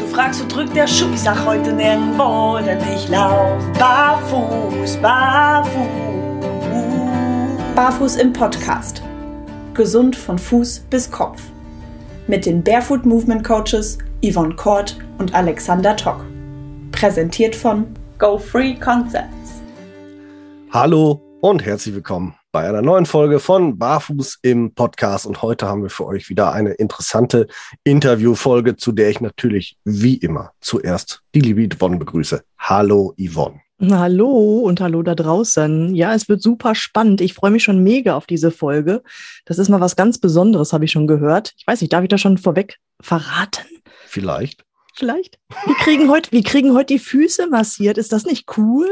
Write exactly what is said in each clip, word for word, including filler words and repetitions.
fragst, wo drückt der Schuh? Ich sag heute nirgendwo, denn ich lauf barfuß, barfuß. Barfuß im Podcast. Gesund von Fuß bis Kopf. Mit den Barefoot Movement Coaches Yvonne Kort und Alexander Tock. Präsentiert von Go Free Concepts. Hallo und herzlich willkommen bei einer neuen Folge von Barfuß im Podcast. Und heute haben wir für euch wieder eine interessante Interviewfolge, zu der ich natürlich wie immer zuerst die liebe Yvonne begrüße. Hallo Yvonne. Hallo und hallo da draußen. Ja, es wird super spannend. Ich freue mich schon mega auf diese Folge. Das ist mal was ganz Besonderes, habe ich schon gehört. Ich weiß nicht, darf ich das schon vorweg verraten? Vielleicht. Vielleicht. Wir kriegen heute, wir kriegen heute die Füße massiert. Ist das nicht cool?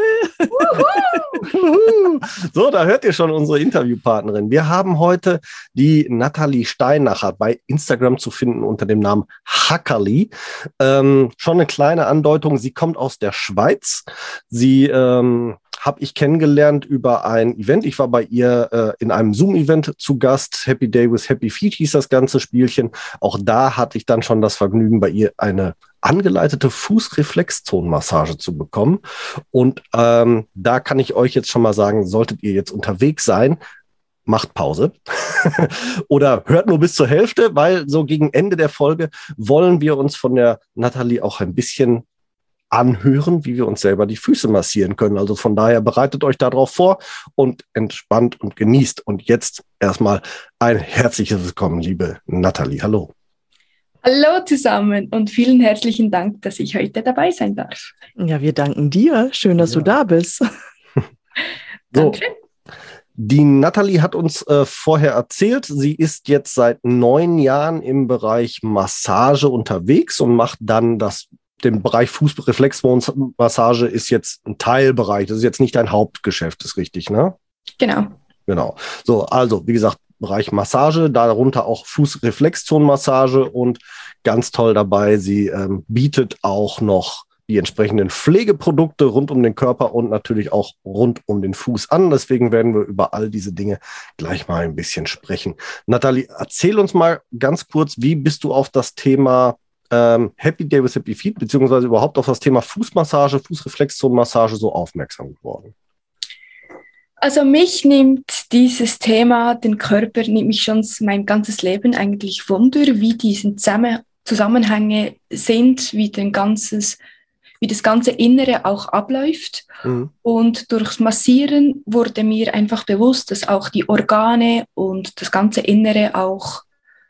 So, da hört ihr schon unsere Interviewpartnerin. Wir haben heute die Nathalie Steinacher bei Instagram zu finden unter dem Namen Hackerli. Ähm, schon eine kleine Andeutung. Sie kommt aus der Schweiz. Sie ähm, habe ich kennengelernt über ein Event. Ich war bei ihr äh, in einem Zoom-Event zu Gast. Happy Day with Happy Feet hieß das ganze Spielchen. Auch da hatte ich dann schon das Vergnügen, bei ihr eine angeleitete Fußreflexzonenmassage zu bekommen. Und ähm, da kann ich euch jetzt schon mal sagen, solltet ihr jetzt unterwegs sein, macht Pause oder hört nur bis zur Hälfte, weil so gegen Ende der Folge wollen wir uns von der Nathalie auch ein bisschen anhören, wie wir uns selber die Füße massieren können. Also von daher bereitet euch darauf vor und entspannt und genießt. Und jetzt erstmal ein herzliches Willkommen, liebe Nathalie. Hallo. Hallo zusammen und vielen herzlichen Dank, dass ich heute dabei sein darf. Ja, wir danken dir. Schön, dass ja. du da bist. So. Die Nathalie hat uns äh, vorher erzählt, sie ist jetzt seit neun Jahren im Bereich Massage unterwegs und macht dann das, den Bereich Fußreflexmassage ist jetzt ein Teilbereich. Das ist jetzt nicht dein Hauptgeschäft, ist richtig, ne? Genau. Genau. So, also, wie gesagt, Bereich Massage, darunter auch Fußreflexzonenmassage und ganz toll dabei, sie ähm, bietet auch noch die entsprechenden Pflegeprodukte rund um den Körper und natürlich auch rund um den Fuß an. Deswegen werden wir über all diese Dinge gleich mal ein bisschen sprechen. Nathalie, erzähl uns mal ganz kurz, wie bist du auf das Thema ähm, Happy Day with Happy Feet beziehungsweise überhaupt auf das Thema Fußmassage, Fußreflexzonenmassage so aufmerksam geworden? Also mich nimmt dieses Thema, den Körper, nimmt mich schon mein ganzes Leben eigentlich Wunder, wie diese Zusammenhänge sind, wie, den ganzes, wie das ganze Innere auch abläuft. Mhm. Und durchs Massieren wurde mir einfach bewusst, dass auch die Organe und das ganze Innere auch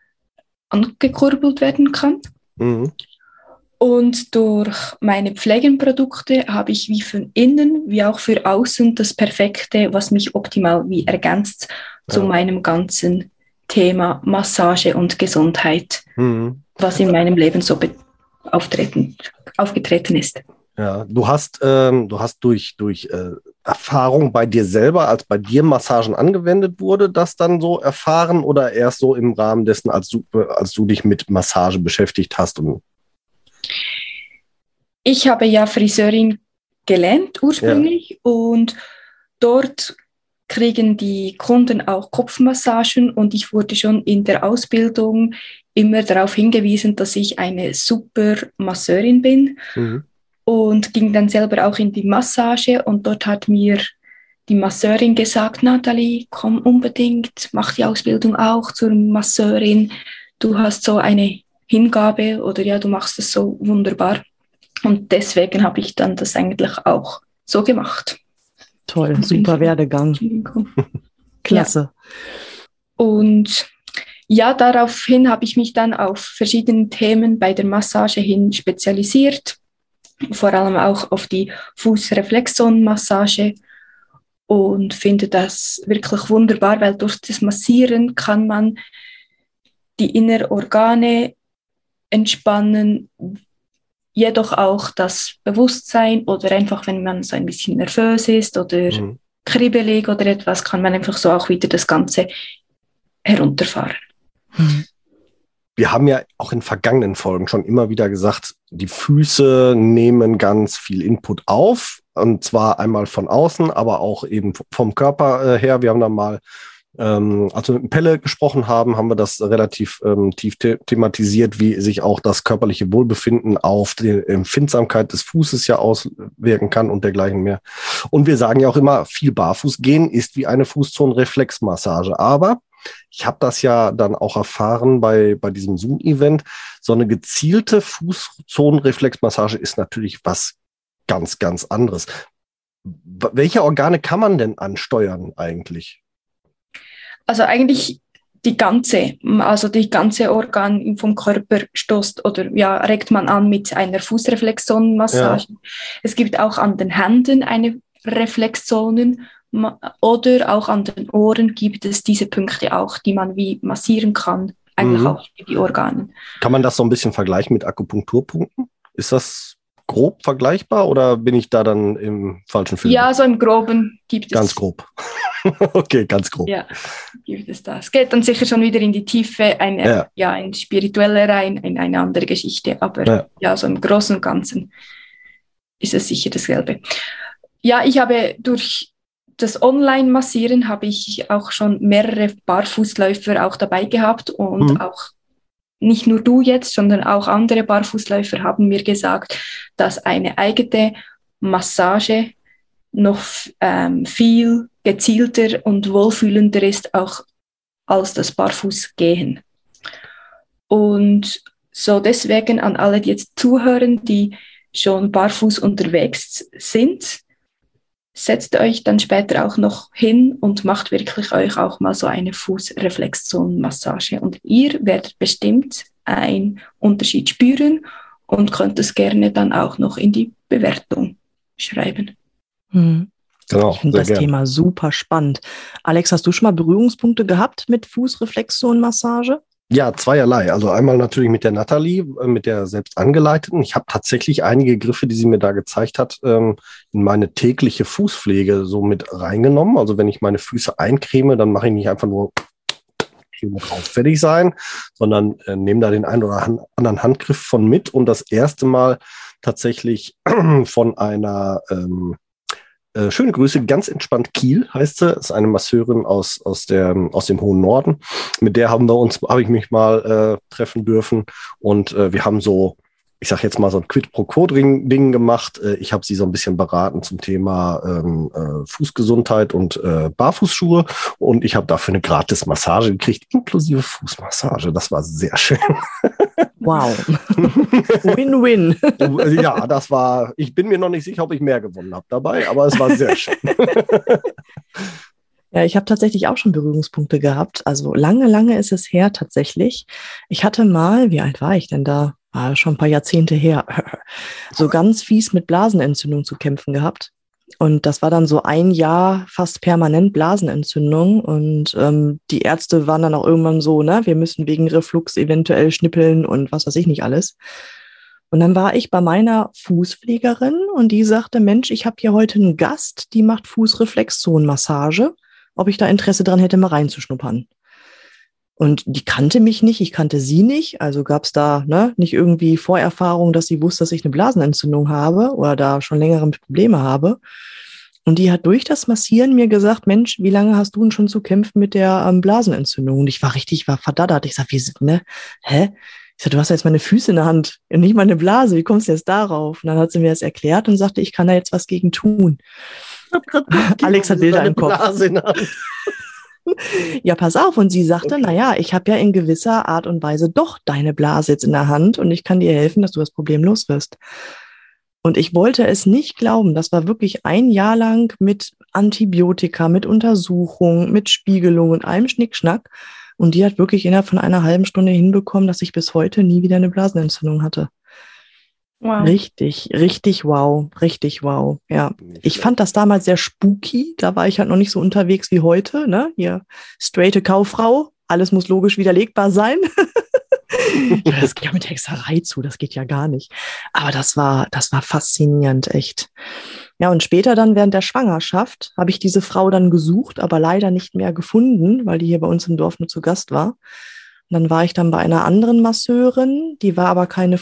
angekurbelt werden kann. Mhm. Und durch meine Pflegenprodukte habe ich wie von innen wie auch für außen das Perfekte, was mich optimal wie ergänzt ja. zu meinem ganzen Thema Massage und Gesundheit, mhm. was in meinem Leben so be- auftreten, aufgetreten ist. Ja, du hast, ähm, du hast durch, durch äh, Erfahrung bei dir selber, als bei dir Massagen angewendet wurde, das dann so erfahren oder erst so im Rahmen dessen, als du, als du dich mit Massage beschäftigt hast? Und Ich habe ja Friseurin gelernt ursprünglich ja. und dort kriegen die Kunden auch Kopfmassagen und ich wurde schon in der Ausbildung immer darauf hingewiesen, dass ich eine super Masseurin bin mhm. und ging dann selber auch in die Massage und dort hat mir die Masseurin gesagt, Nathalie, komm unbedingt, mach die Ausbildung auch zur Masseurin, du hast so eine Hingabe oder ja, du machst es so wunderbar. Und deswegen habe ich dann das eigentlich auch so gemacht. Toll, und super Werdegang. Klasse. Ja. Und ja, daraufhin habe ich mich dann auf verschiedene Themen bei der Massage hin spezialisiert. Vor allem auch auf die Fußreflexzonenmassage. Und finde das wirklich wunderbar, weil durch das Massieren kann man die inneren Organe entspannen, jedoch auch das Bewusstsein oder einfach, wenn man so ein bisschen nervös ist oder mhm. kribbelig oder etwas, kann man einfach so auch wieder das Ganze herunterfahren. Wir haben ja auch in vergangenen Folgen schon immer wieder gesagt, die Füße nehmen ganz viel Input auf und zwar einmal von außen, aber auch eben vom Körper her. Wir haben da mal ähm, als wir mit Pelle gesprochen haben, haben wir das relativ ähm, tief the- thematisiert, wie sich auch das körperliche Wohlbefinden auf die Empfindsamkeit des Fußes ja auswirken kann und dergleichen mehr. Und wir sagen ja auch immer, viel barfuß gehen ist wie eine Fußzonenreflexmassage. Aber ich habe das ja dann auch erfahren bei, bei diesem Zoom-Event. So eine gezielte Fußzonenreflexmassage ist natürlich was ganz, ganz anderes. W- welche Organe kann man denn ansteuern eigentlich? Also eigentlich die ganze, also die ganze Organ vom Körper stoßt oder ja, regt man an mit einer Fußreflexzonenmassage. Ja. Es gibt auch an den Händen eine Reflexzonen oder auch an den Ohren gibt es diese Punkte auch, die man wie massieren kann, eigentlich mhm. auch die Organe. Kann man das so ein bisschen vergleichen mit Akupunkturpunkten? Ist das grob vergleichbar oder bin ich da dann im falschen Film? Ja, so im Groben gibt es. Ganz grob. Okay, ganz grob. Ja, gibt es das. Es geht dann sicher schon wieder in die Tiefe, eine, ja. Ja, in spirituelle rein, in eine andere Geschichte, aber ja. ja, so im Großen und Ganzen ist es sicher dasselbe. Ja, ich habe durch das Online-Massieren habe ich auch schon mehrere Barfußläufer auch dabei gehabt und mhm. auch nicht nur du jetzt, sondern auch andere Barfußläufer haben mir gesagt, dass eine eigene Massage noch ähm, viel gezielter und wohlfühlender ist, auch als das Barfußgehen. Und so deswegen an alle, die jetzt zuhören, die schon barfuß unterwegs sind, setzt euch dann später auch noch hin und macht wirklich euch auch mal so eine Fußreflexzonenmassage. Und ihr werdet bestimmt einen Unterschied spüren und könnt es gerne dann auch noch in die Bewertung schreiben. Hm. Genau, ich finde das gern. Thema super spannend. Alex, hast du schon mal Berührungspunkte gehabt mit Fußreflexzonenmassage? Ja, zweierlei. Also einmal natürlich mit der Nathalie, mit der selbst angeleiteten. Ich habe tatsächlich einige Griffe, die sie mir da gezeigt hat, in meine tägliche Fußpflege so mit reingenommen. Also wenn ich meine Füße eincreme, dann mache ich nicht einfach nur drauf fertig sein, sondern nehme da den einen oder anderen Handgriff von mit und das erste Mal tatsächlich von einer ähm, Äh, schöne Grüße, ganz entspannt Kiel heißt sie, ist eine Masseurin aus, aus, der, aus dem hohen Norden. Mit der haben wir uns, habe ich mich mal äh, treffen dürfen und äh, wir haben so, ich sag jetzt mal so ein Quid-pro-Quo-Ding gemacht. Äh, ich habe sie so ein bisschen beraten zum Thema ähm, äh, Fußgesundheit und äh, Barfußschuhe und ich habe dafür eine gratis Massage gekriegt, inklusive Fußmassage. Das war sehr schön. Wow. Win-win. Ja, das war, ich bin mir noch nicht sicher, ob ich mehr gewonnen habe dabei, aber es war sehr schön. Ja, ich habe tatsächlich auch schon Berührungspunkte gehabt. Also lange, lange ist es her tatsächlich. Ich hatte mal, wie alt war ich denn da? War schon ein paar Jahrzehnte her. So ganz fies mit Blasenentzündung zu kämpfen gehabt. Und das war dann so ein Jahr fast permanent Blasenentzündung. Und ähm, die Ärzte waren dann auch irgendwann so, ne, wir müssen wegen Reflux eventuell schnippeln und was weiß ich nicht alles. Und dann war ich bei meiner Fußpflegerin und die sagte, Mensch, ich habe hier heute einen Gast, die macht Fußreflexzonenmassage, ob ich da Interesse dran hätte, mal reinzuschnuppern. Und die kannte mich nicht, ich kannte sie nicht, also gab es da ne, nicht irgendwie Vorerfahrung, dass sie wusste, dass ich eine Blasenentzündung habe oder da schon längere Probleme habe. Und die hat durch das Massieren mir gesagt, Mensch, wie lange hast du denn schon zu kämpfen mit der ähm, Blasenentzündung? Und ich war richtig, ich war verdaddert. Ich sag, wie, ne, hä? Ich sag, du hast ja jetzt meine Füße in der Hand und nicht meine Blase, wie kommst du jetzt darauf? Und dann hat sie mir das erklärt und sagte, ich kann da jetzt was gegen tun. Alex hat Bilder im Kopf. Blase in der Hand. Ja, pass auf. Und sie sagte, okay. naja, ich habe ja in gewisser Art und Weise doch deine Blase jetzt in der Hand und ich kann dir helfen, dass du das Problem los wirst. Und ich wollte es nicht glauben. Das war wirklich ein Jahr lang mit Antibiotika, mit Untersuchungen, mit Spiegelung und allem Schnickschnack. Und die hat wirklich innerhalb von einer halben Stunde hinbekommen, dass ich bis heute nie wieder eine Blasenentzündung hatte. Wow. Richtig, richtig wow, richtig wow. Ja, ich fand das damals sehr spooky. Da war ich halt noch nicht so unterwegs wie heute. Ne? Hier, straighte Kauffrau, alles muss logisch widerlegbar sein. Das geht ja mit Hexerei zu, das geht ja gar nicht. Aber das war, das war faszinierend, echt. Ja, und später dann während der Schwangerschaft habe ich diese Frau dann gesucht, aber leider nicht mehr gefunden, weil die hier bei uns im Dorf nur zu Gast war. Und dann war ich dann bei einer anderen Masseurin, die war aber keine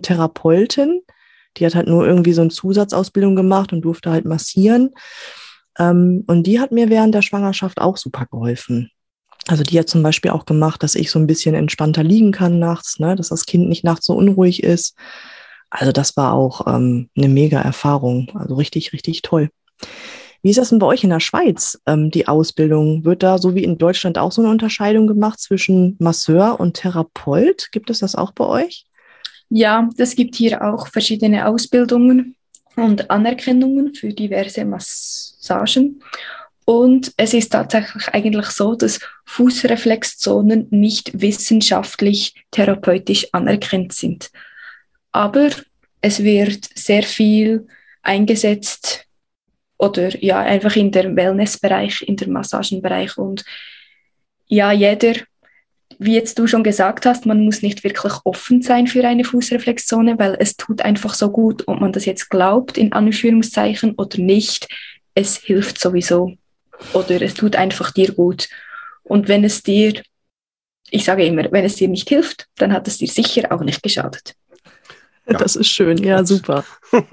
Fußreflexzonen-Therapeutin. Die hat halt nur irgendwie so eine Zusatzausbildung gemacht und durfte halt massieren. Ähm, und die hat mir während der Schwangerschaft auch super geholfen. Also die hat zum Beispiel auch gemacht, dass ich so ein bisschen entspannter liegen kann nachts, ne? Dass das Kind nicht nachts so unruhig ist. Also das war auch ähm, eine mega Erfahrung. Also richtig, richtig toll. Wie ist das denn bei euch in der Schweiz, ähm, die Ausbildung? Wird da so wie in Deutschland auch so eine Unterscheidung gemacht zwischen Masseur und Therapeut? Gibt es das auch bei euch? Ja, es gibt hier auch verschiedene Ausbildungen und Anerkennungen für diverse Massagen. Und es ist tatsächlich eigentlich so, dass Fußreflexzonen nicht wissenschaftlich therapeutisch anerkannt sind. Aber es wird sehr viel eingesetzt oder ja, einfach in der Wellnessbereich, in der Massagenbereich. Und ja, jeder, wie jetzt du schon gesagt hast, man muss nicht wirklich offen sein für eine Fußreflexzone, weil es tut einfach so gut, ob man das jetzt glaubt, in Anführungszeichen, oder nicht. Es hilft sowieso. Oder es tut einfach dir gut. Und wenn es dir, ich sage immer, wenn es dir nicht hilft, dann hat es dir sicher auch nicht geschadet. Ja. Das ist schön, ja, super.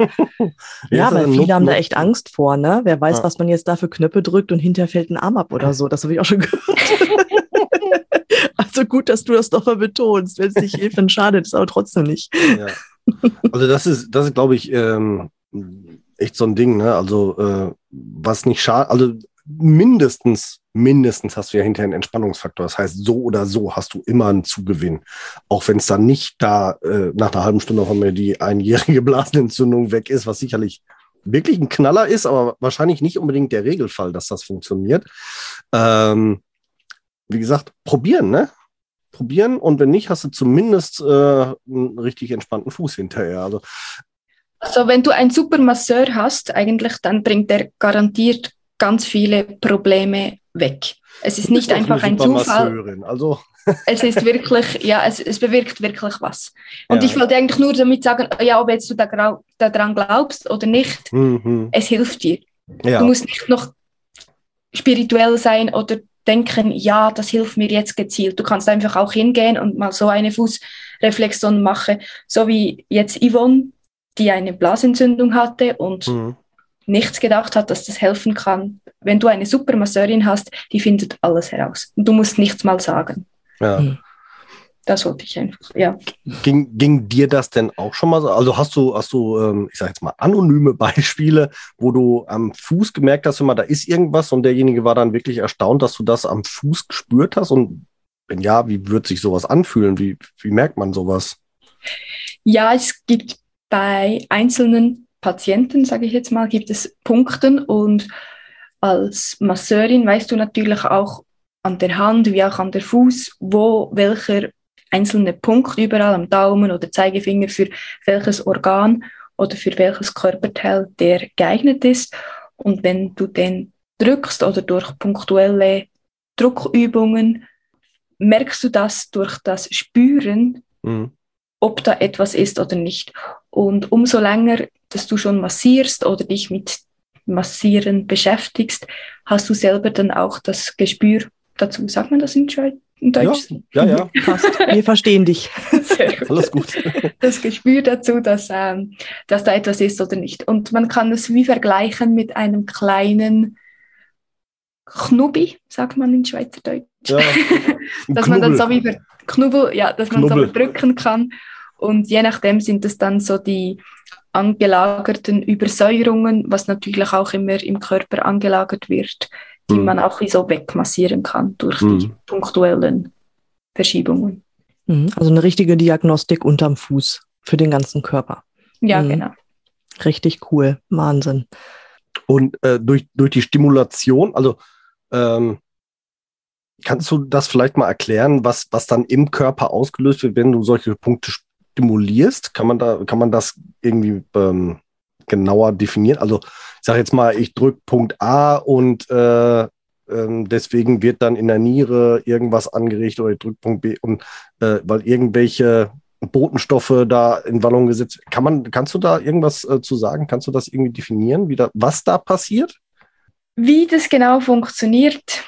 Ja, weil viele haben da echt Angst vor, ne? Wer weiß, ja. was man jetzt da für Knöpfe drückt und hinterher fällt ein Arm ab oder so. Das habe ich auch schon gehört. Also gut, dass du das doch mal betonst. Wenn es nicht hilft, dann schadet es aber trotzdem nicht. Ja. Also das ist, das ist, glaube ich, ähm, echt so ein Ding, ne? Also äh, was nicht schadet, also mindestens, mindestens hast du ja hinterher einen Entspannungsfaktor. Das heißt, so oder so hast du immer einen Zugewinn. Auch wenn es dann nicht da äh, nach einer halben Stunde von mir die einjährige Blasenentzündung weg ist, was sicherlich wirklich ein Knaller ist, aber wahrscheinlich nicht unbedingt der Regelfall, dass das funktioniert. Ähm, wie gesagt, probieren, ne? Probieren, und wenn nicht, hast du zumindest äh, einen richtig entspannten Fuß hinterher. Also, also wenn du einen super Masseur hast, eigentlich, dann bringt der garantiert ganz viele Probleme weg. Es ist nicht einfach ein Zufall. Also. Es ist wirklich, ja, es, es bewirkt wirklich was. Und Ja. ich wollte eigentlich nur damit sagen, ja, ob jetzt du da, daran glaubst oder nicht, mhm. es hilft dir. Ja. Du musst nicht noch spirituell sein oder denken, ja, das hilft mir jetzt gezielt. Du kannst einfach auch hingehen und mal so eine Fußreflexion machen, so wie jetzt Yvonne, die eine Blasentzündung hatte und mhm. nichts gedacht hat, dass das helfen kann. Wenn du eine super Masseurin hast, die findet alles heraus. Und du musst nichts mal sagen. Ja. Mhm. Das wollte ich einfach, ja. Ging, ging dir das denn auch schon mal so? Also hast du, hast du, ähm, ich sag jetzt mal, anonyme Beispiele, wo du am Fuß gemerkt hast, immer, da ist irgendwas, und derjenige war dann wirklich erstaunt, dass du das am Fuß gespürt hast? Und wenn ja, wie wird sich sowas anfühlen? Wie, wie merkt man sowas? Ja, es gibt bei einzelnen Patienten, sage ich jetzt mal, gibt es Punkten, und als Masseurin weißt du natürlich auch an der Hand wie auch an der Fuß, wo welcher einzelne Punkt überall am Daumen oder Zeigefinger für welches Organ oder für welches Körperteil der geeignet ist. Und wenn du den drückst oder durch punktuelle Druckübungen, merkst du das durch das Spüren, mhm. ob da etwas ist oder nicht. Und umso länger, dass du schon massierst oder dich mit Massieren beschäftigst, hast du selber dann auch das Gespür dazu. Sagt man das in, in Deutsch? Ja, ja, ja. Fast. Wir verstehen dich. Sehr gut. Alles gut. Das Gespür dazu, dass, ähm, dass da etwas ist oder nicht. Und man kann es wie vergleichen mit einem kleinen Knubi, sagt man in Schweizerdeutsch. Ja, dass Knubbel. Man dann so wie Knubbel, ja, dass man Knubbel. so drücken kann. Und je nachdem sind es dann so die angelagerten Übersäuerungen, was natürlich auch immer im Körper angelagert wird, die mhm. man auch wie so wegmassieren kann durch mhm. die punktuellen Verschiebungen. Also eine richtige Diagnostik unterm Fuß für den ganzen Körper. Ja, mhm. genau. Richtig cool, Wahnsinn. Und äh, durch, durch die Stimulation, also ähm, kannst du das vielleicht mal erklären, was, was dann im Körper ausgelöst wird, wenn du solche Punkte stimulierst? Kann man da, kann man das irgendwie ähm, genauer definieren? Also ich sage jetzt mal, ich drücke Punkt A und äh, äh, deswegen wird dann in der Niere irgendwas angeregt, oder ich drücke Punkt B, und äh, weil irgendwelche Botenstoffe da in Wallung gesetzt. Kann man, kannst du da irgendwas äh, zu sagen? Kannst du das irgendwie definieren, wie da, was da passiert? Wie das genau funktioniert,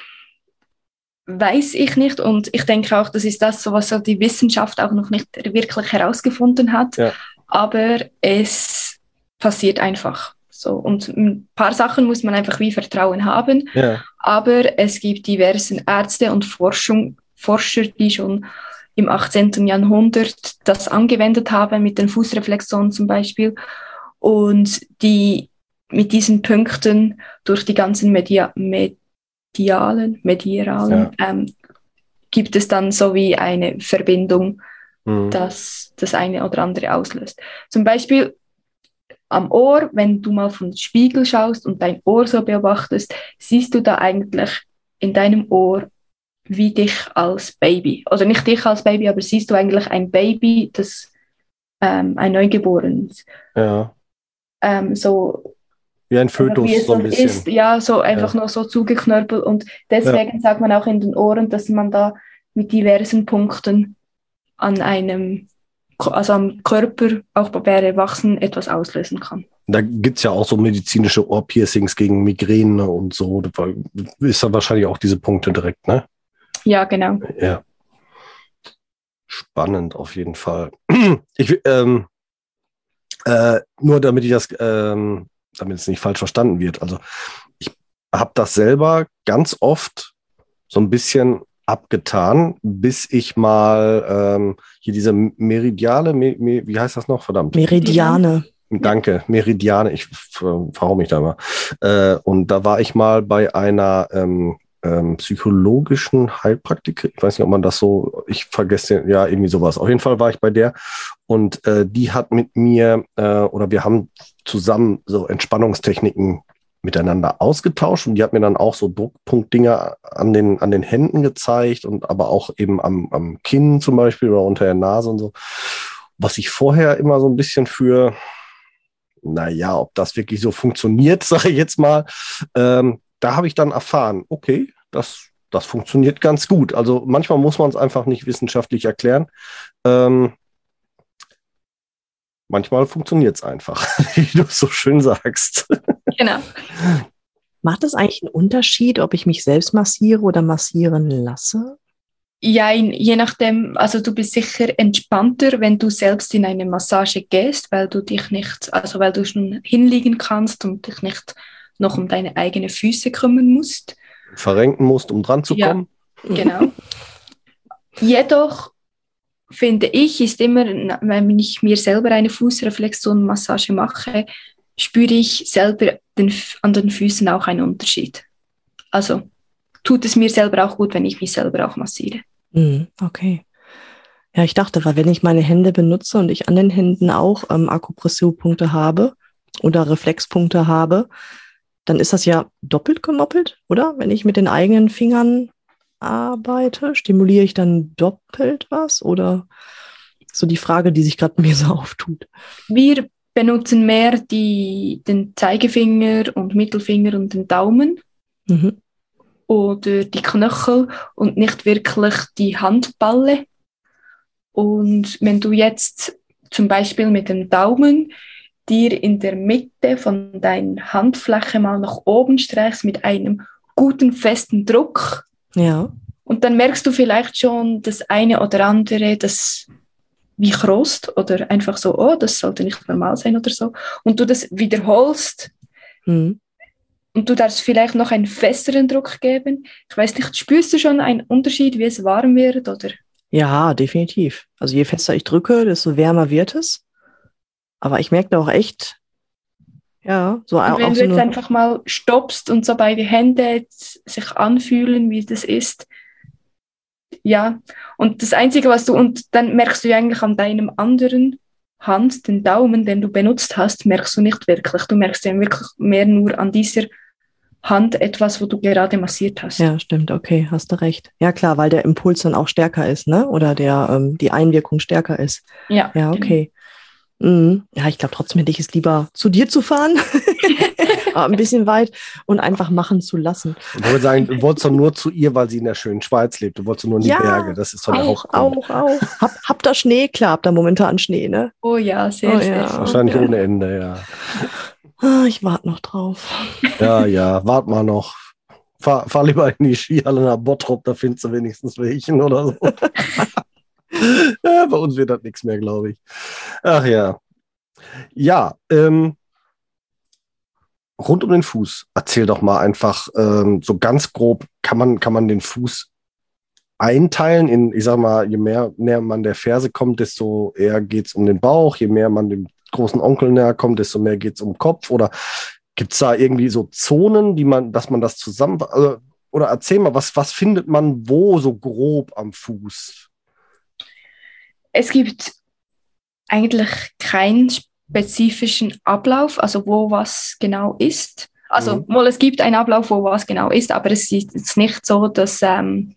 weiß ich nicht, und ich denke auch, das ist das, was so die Wissenschaft auch noch nicht wirklich herausgefunden hat, ja. Aber es passiert einfach. So, und ein paar Sachen muss man einfach wie Vertrauen haben. Ja. Aber es gibt diverse Ärzte und Forschung, Forscher, die schon im achtzehnten. Jahrhundert das angewendet haben, mit den Fußreflexonen zum Beispiel. Und die mit diesen Punkten durch die ganzen Media, medialen, medialen, ja. ähm, gibt es dann so wie eine Verbindung, mhm. dass das eine oder andere auslöst. Zum Beispiel am Ohr, wenn du mal vom Spiegel schaust und dein Ohr so beobachtest, siehst du da eigentlich in deinem Ohr wie dich als Baby. Oder nicht dich als Baby, aber siehst du eigentlich ein Baby, das ähm, ein Neugeborenes. Ja. Ähm, so wie ein Fötus, wie es so ein bisschen. Ist, ja, so einfach ja. nur so zugeknörpelt. Und deswegen ja. sagt man auch in den Ohren, dass man da mit diversen Punkten an einem, also am Körper, auch bei Erwachsenen, etwas auslösen kann. Da gibt es ja auch so medizinische Ohrpiercings gegen Migräne und so. Da ist dann wahrscheinlich auch diese Punkte direkt, ne? Ja, genau. Ja. Spannend auf jeden Fall. Ich, ähm, äh, nur damit ich das, ähm, damit es nicht falsch verstanden wird. Also ich habe das selber ganz oft so ein bisschen abgetan, bis ich mal ähm, hier diese Meridiane, me, me, wie heißt das noch? Verdammt. Meridiane. Danke, Meridiane, ich verhau mich da mal. Äh, und da war ich mal bei einer ähm, ähm, psychologischen Heilpraktikerin, ich weiß nicht, ob man das so, ich vergesse, ja, irgendwie sowas. Auf jeden Fall war ich bei der und äh, die hat mit mir, äh, oder wir haben zusammen so Entspannungstechniken miteinander ausgetauscht und die hat mir dann auch so Druckpunktdinger an den, an den Händen gezeigt und aber auch eben am, am Kinn zum Beispiel oder unter der Nase und so. Was ich vorher immer so ein bisschen für, naja, ob das wirklich so funktioniert, sage ich jetzt mal, ähm, da habe ich dann erfahren, okay, das, das funktioniert ganz gut. Also manchmal muss man es einfach nicht wissenschaftlich erklären. Ähm, manchmal funktioniert es einfach, wie du es so schön sagst. Genau. Macht es eigentlich einen Unterschied, ob ich mich selbst massiere oder massieren lasse? Ja, je nachdem, also du bist sicher entspannter, wenn du selbst in eine Massage gehst, weil du dich nicht, also weil du schon hinliegen kannst und dich nicht noch um deine eigenen Füße kümmern musst. Verrenken musst, um dran zu kommen. Ja, genau. Jedoch finde ich, ist immer, wenn ich mir selber eine Fußreflexionmassage mache, spüre ich selber den, an den Füßen auch einen Unterschied. Also tut es mir selber auch gut, wenn ich mich selber auch massiere. Okay. Ja, ich dachte, weil wenn ich meine Hände benutze und ich an den Händen auch ähm, Akupressurpunkte habe oder Reflexpunkte habe, dann ist das ja doppelt gemoppelt, oder? Wenn ich mit den eigenen Fingern arbeite, stimuliere ich dann doppelt was? Oder so die Frage, die sich gerade mir so auftut. Wir benutzen mehr die, den Zeigefinger und Mittelfinger und den Daumen. Mhm. Oder die Knöchel und nicht wirklich die Handballe. Und wenn du jetzt zum Beispiel mit dem Daumen dir in der Mitte von deiner Handfläche mal nach oben streichst mit einem guten, festen Druck. Ja. Und dann merkst du vielleicht schon das eine oder andere, das wie krost oder einfach so, oh, das sollte nicht normal sein oder so. Und du das wiederholst. Mhm. Und du darfst vielleicht noch einen festeren Druck geben. Ich weiß nicht, spürst du schon einen Unterschied, wie es warm wird, oder? Ja, definitiv. Also je fester ich drücke, desto wärmer wird es. Aber ich merke da auch echt, ja, so und wenn auch du so jetzt eine einfach mal stoppst und so beide Hände sich anfühlen, wie das ist. Ja, und das Einzige, was du, und dann merkst du ja eigentlich an deinem anderen Hand, den Daumen, den du benutzt hast, merkst du nicht wirklich. Du merkst ja wirklich mehr nur an dieser Hand etwas, wo du gerade massiert hast. Ja, stimmt, okay, hast du recht. Ja, klar, weil der Impuls dann auch stärker ist, ne? Oder der ähm, die Einwirkung stärker ist. Ja. Ja, okay. Genau. Mhm. Ja, ich glaube trotzdem hätte ich es lieber, zu dir zu fahren, ein bisschen weit und einfach machen zu lassen. Ich würde sagen, du wolltest doch nur zu ihr, weil sie in der schönen Schweiz lebt. Du wolltest nur in die ja, Berge. Das ist doch der auch, Hauptgrund. auch, auch. Hab, habt ihr Schnee? Klar, habt ihr momentan Schnee, ne? Oh ja, sehr, oh, sehr. Ja. Wahrscheinlich ja. ohne Ende, ja. Ah, ich warte noch drauf. Ja, ja, wart mal noch. Fahr, fahr lieber in die Skihalle nach Bottrop, da findest du wenigstens welchen oder so. Ja, bei uns wird das nichts mehr, glaube ich. Ach ja. Ja, ähm, rund um den Fuß, erzähl doch mal einfach ähm, so ganz grob, kann man, kann man den Fuß einteilen in, ich sag mal, je mehr näher man der Ferse kommt, desto eher geht's um den Bauch, je mehr man dem großen Onkel näher kommt, desto mehr geht's um den Kopf, oder gibt's da irgendwie so Zonen, die man, dass man das zusammen, also, oder erzähl mal, was, was findet man wo so grob am Fuß? Es gibt eigentlich keinen spezifischen Ablauf, also wo was genau ist. Also Mhm. mal, es gibt einen Ablauf, wo was genau ist, aber es ist jetzt nicht so, dass ähm,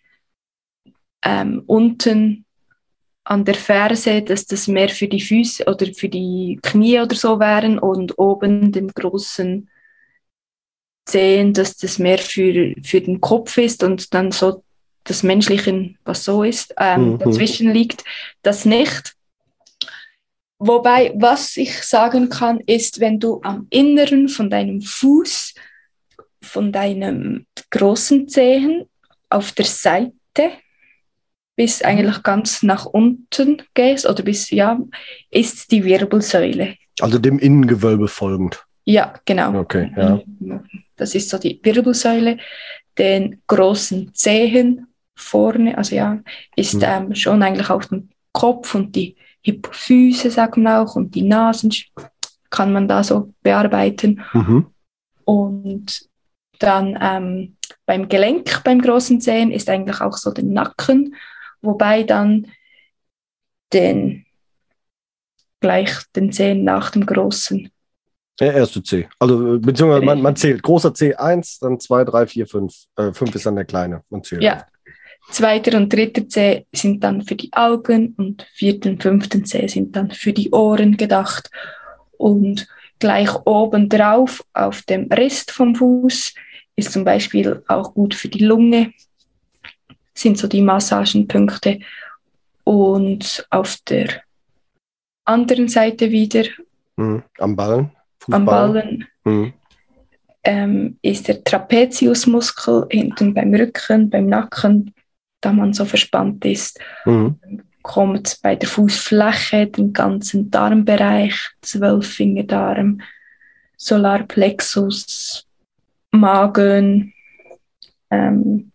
ähm, unten an der Ferse, dass das mehr für die Füße oder für die Knie oder so wären und oben dem großen Zehen, dass das mehr für, für den Kopf ist und dann so das Menschliche, was so ist, ähm, Mhm. dazwischen liegt, das nicht. Wobei, was ich sagen kann, ist, wenn du am Inneren von deinem Fuß, von deinem großen Zehen auf der Seite bis eigentlich ganz nach unten gehst oder bis, ja, ist die Wirbelsäule. Also dem Innengewölbe folgend. Ja, genau. Okay, ja. Das ist so die Wirbelsäule. Den großen Zehen vorne, also ja, ist Mhm. ähm, schon eigentlich auf dem Kopf und die Hypophyse, sagt man auch, und die Nasen kann man da so bearbeiten. Mhm. Und dann ähm, beim Gelenk, beim großen Zehen, ist eigentlich auch so der Nacken, wobei dann den, gleich den Zehen nach dem großen. Der erste C. Also, äh, beziehungsweise man, man zählt. Großer C eins, dann zwei, drei, vier, fünf. Äh, fünf ist dann der kleine. Man zählt. Ja, zweiter und dritter C sind dann für die Augen und vierten und fünften C sind dann für die Ohren gedacht. Und gleich oben drauf auf dem Rest vom Fuß ist zum Beispiel auch gut für die Lunge, sind so die Massagenpunkte. Und auf der anderen Seite wieder Mhm. Am Ballen. am Fußballen. Ballen Mhm. ähm, ist der Trapeziusmuskel hinten beim Rücken, beim Nacken, da man so verspannt ist. Mhm. Kommt bei der Fußfläche, den ganzen Darmbereich, Zwölffingerdarm, Solarplexus, Magen. Ähm,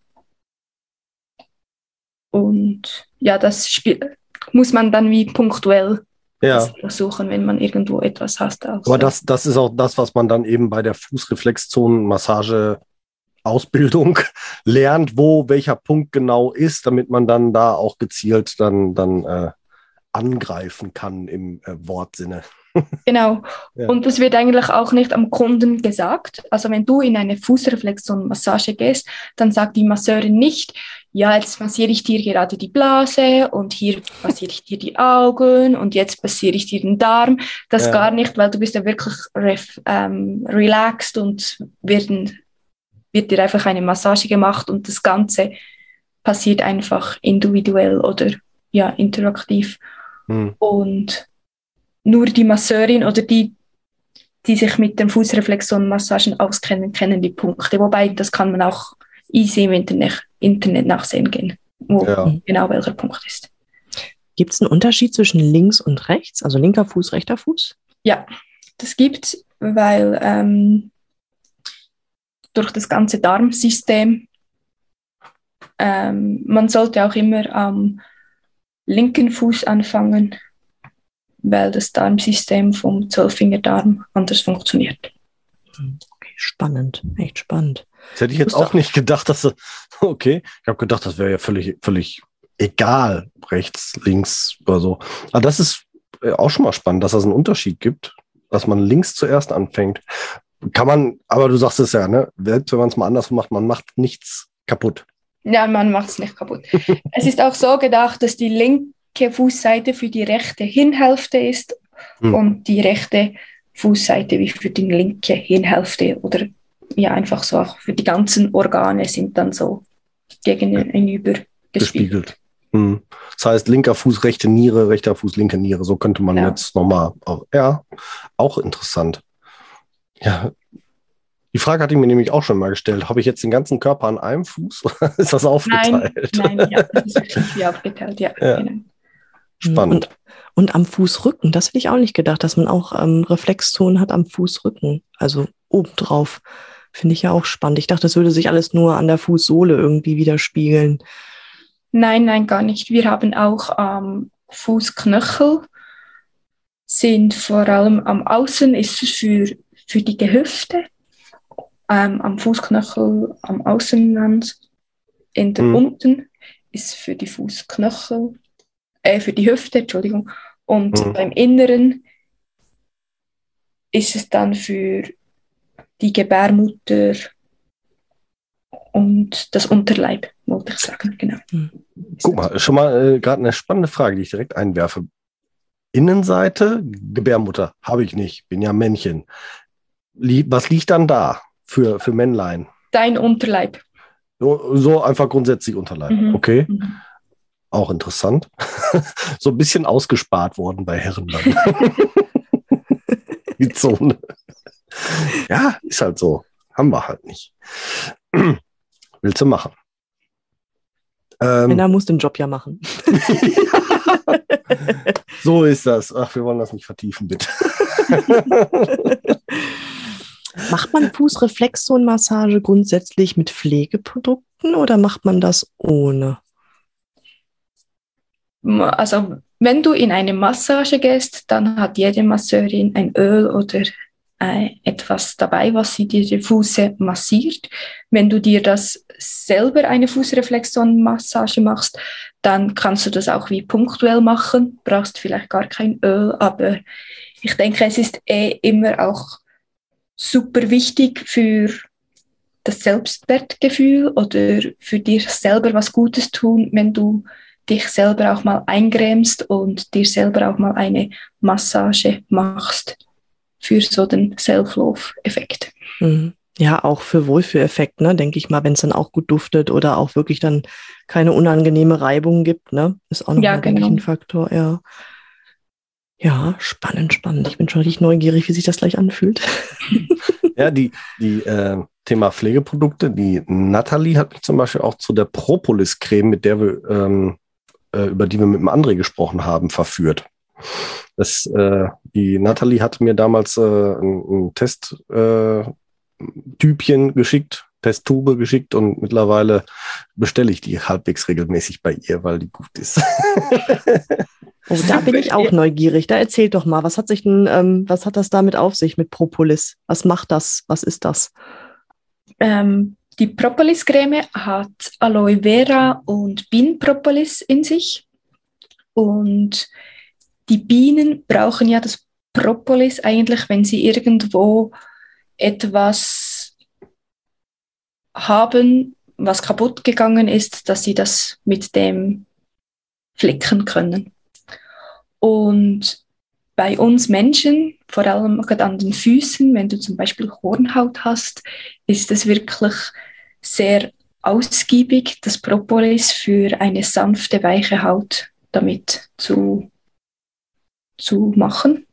und ja, das Spiel muss man dann wie punktuell Ja. das versuchen, wenn man irgendwo etwas hat. Also, Aber das, das ist auch das, was man dann eben bei der Fußreflexzonenmassage Ausbildung lernt, wo welcher Punkt genau ist, damit man dann da auch gezielt dann, dann äh, angreifen kann im äh, Wortsinne. Genau. Ja. Und das wird eigentlich auch nicht am Kunden gesagt. Also wenn du in eine Fußreflexionmassage gehst, dann sagt die Masseurin nicht, ja, jetzt massiere ich dir gerade die Blase und hier massiere ich dir die Augen und jetzt massiere ich dir den Darm. Das Ja. gar nicht, weil du bist ja wirklich ref, ähm, relaxed und werden, wird dir einfach eine Massage gemacht und das Ganze passiert einfach individuell oder ja, interaktiv. Hm. Und nur die Masseurin oder die, die sich mit den Fußreflexionmassagen auskennen, kennen die Punkte. Wobei, das kann man auch easy im Internet, Internet nachsehen gehen, wo Ja. genau welcher Punkt ist. Gibt es einen Unterschied zwischen links und rechts, also linker Fuß, rechter Fuß? Ja, das gibt, weil ähm, durch das ganze Darmsystem, ähm, man sollte auch immer am linken Fuß anfangen, weil das Darmsystem vom Zwölffingerdarm anders funktioniert. Okay, spannend, echt spannend. Das hätte ich jetzt auch nicht gedacht, dass okay, ich habe gedacht, das wäre ja völlig, völlig egal, rechts, links oder so. Aber das ist äh, auch schon mal spannend, dass es einen Unterschied gibt, dass man links zuerst anfängt. Kann man, aber du sagst es ja, ne? Selbst wenn man es mal anders macht, man macht nichts kaputt. Ja, man macht es nicht kaputt. Es ist auch so gedacht, dass die linke Fußseite für die rechte Hinhälfte ist Hm. und die rechte Fußseite wie für die linke Hinhälfte oder ja einfach so auch für die ganzen Organe sind dann so gegenüber gespiegelt. Gespiegelt. Hm. Das heißt, linker Fuß, rechte Niere, rechter Fuß, linke Niere. So könnte man Ja. jetzt nochmal, auch, ja, auch interessant. Ja, die Frage hatte ich mir nämlich auch schon mal gestellt. Habe ich jetzt den ganzen Körper an einem Fuß oder ist das Nein, aufgeteilt? nein, ja, das ist wirklich wie aufgeteilt, ja. Ja. Genau. Spannend. Und, und am Fußrücken, das hätte ich auch nicht gedacht, dass man auch ähm, Reflexzonen hat am Fußrücken. Also obendrauf. Finde ich ja auch spannend. Ich dachte, das würde sich alles nur an der Fußsohle irgendwie widerspiegeln. Nein, nein, gar nicht. Wir haben auch ähm, Fußknöchel, sind vor allem am Außen ist es für, für die Gehöfte, ähm, am Fußknöchel, am Außenrand, in der Mhm. unten ist für die Fußknöchel, äh, für die Hüfte, Entschuldigung, und Mhm. beim Inneren ist es dann für die Gebärmutter und das Unterleib, wollte ich sagen, genau. Guck mal, schon mal äh, gerade eine spannende Frage, die ich direkt einwerfe. Innenseite, Gebärmutter, habe ich nicht, bin ja Männchen. Lie- Was liegt dann da für, für Männlein? Dein Unterleib. So, so einfach grundsätzlich Unterleib. Mhm. Okay, Mhm. auch interessant. So ein bisschen ausgespart worden bei Herren dann. Die Zone. Ja, ist halt so. Haben wir halt nicht. Willst du machen? Ähm, Männer muss den Job ja machen. so ist das. Ach, wir wollen das nicht vertiefen, bitte. Macht man Fußreflexzonenmassage grundsätzlich mit Pflegeprodukten oder macht man das ohne? Also, wenn du in eine Massage gehst, dann hat jede Masseurin ein Öl oder äh, etwas dabei, was sie dir die Füße massiert. Wenn du dir das selber eine Fußreflexzonenmassage machst, dann kannst du das auch wie punktuell machen, brauchst vielleicht gar kein Öl, aber ich denke, es ist eh immer auch super wichtig für das Selbstwertgefühl oder für dir selber was Gutes tun, wenn du dich selber auch mal eingrämst und dir selber auch mal eine Massage machst für so den Self-Love-Effekt. Mhm. Ja, auch für Wohlfühleffekt, ne, denke ich mal, wenn es dann auch gut duftet oder auch wirklich dann keine unangenehme Reibung gibt, ne, ist auch nochmal, Ja, denke ich, genau. ein Faktor, ja. Ja, spannend, spannend. Ich bin schon richtig neugierig, wie sich das gleich anfühlt. Ja, die, die äh, Thema Pflegeprodukte, die Nathalie hat mich zum Beispiel auch zu der Propolis-Creme, mit der wir, ähm, äh, über die wir mit dem André gesprochen haben, verführt. Das, äh, die Nathalie hatte mir damals äh, ein, ein Testtypchen äh, geschickt, Testtube geschickt und mittlerweile bestelle ich die halbwegs regelmäßig bei ihr, weil die gut ist. Oh, da bin ich auch neugierig. Da erzähl doch mal, was hat sich denn, ähm, was hat das damit auf sich mit Propolis? Was macht das? Was ist das? Ähm, die Propolis-Creme hat Aloe Vera und Bienenpropolis in sich. Und die Bienen brauchen ja das Propolis eigentlich, wenn sie irgendwo etwas haben, was kaputt gegangen ist, dass sie das mit dem flicken können. Und bei uns Menschen, vor allem an den Füßen, wenn du zum Beispiel Hornhaut hast, ist es wirklich sehr ausgiebig, das Propolis für eine sanfte, weiche Haut damit zu, zu machen.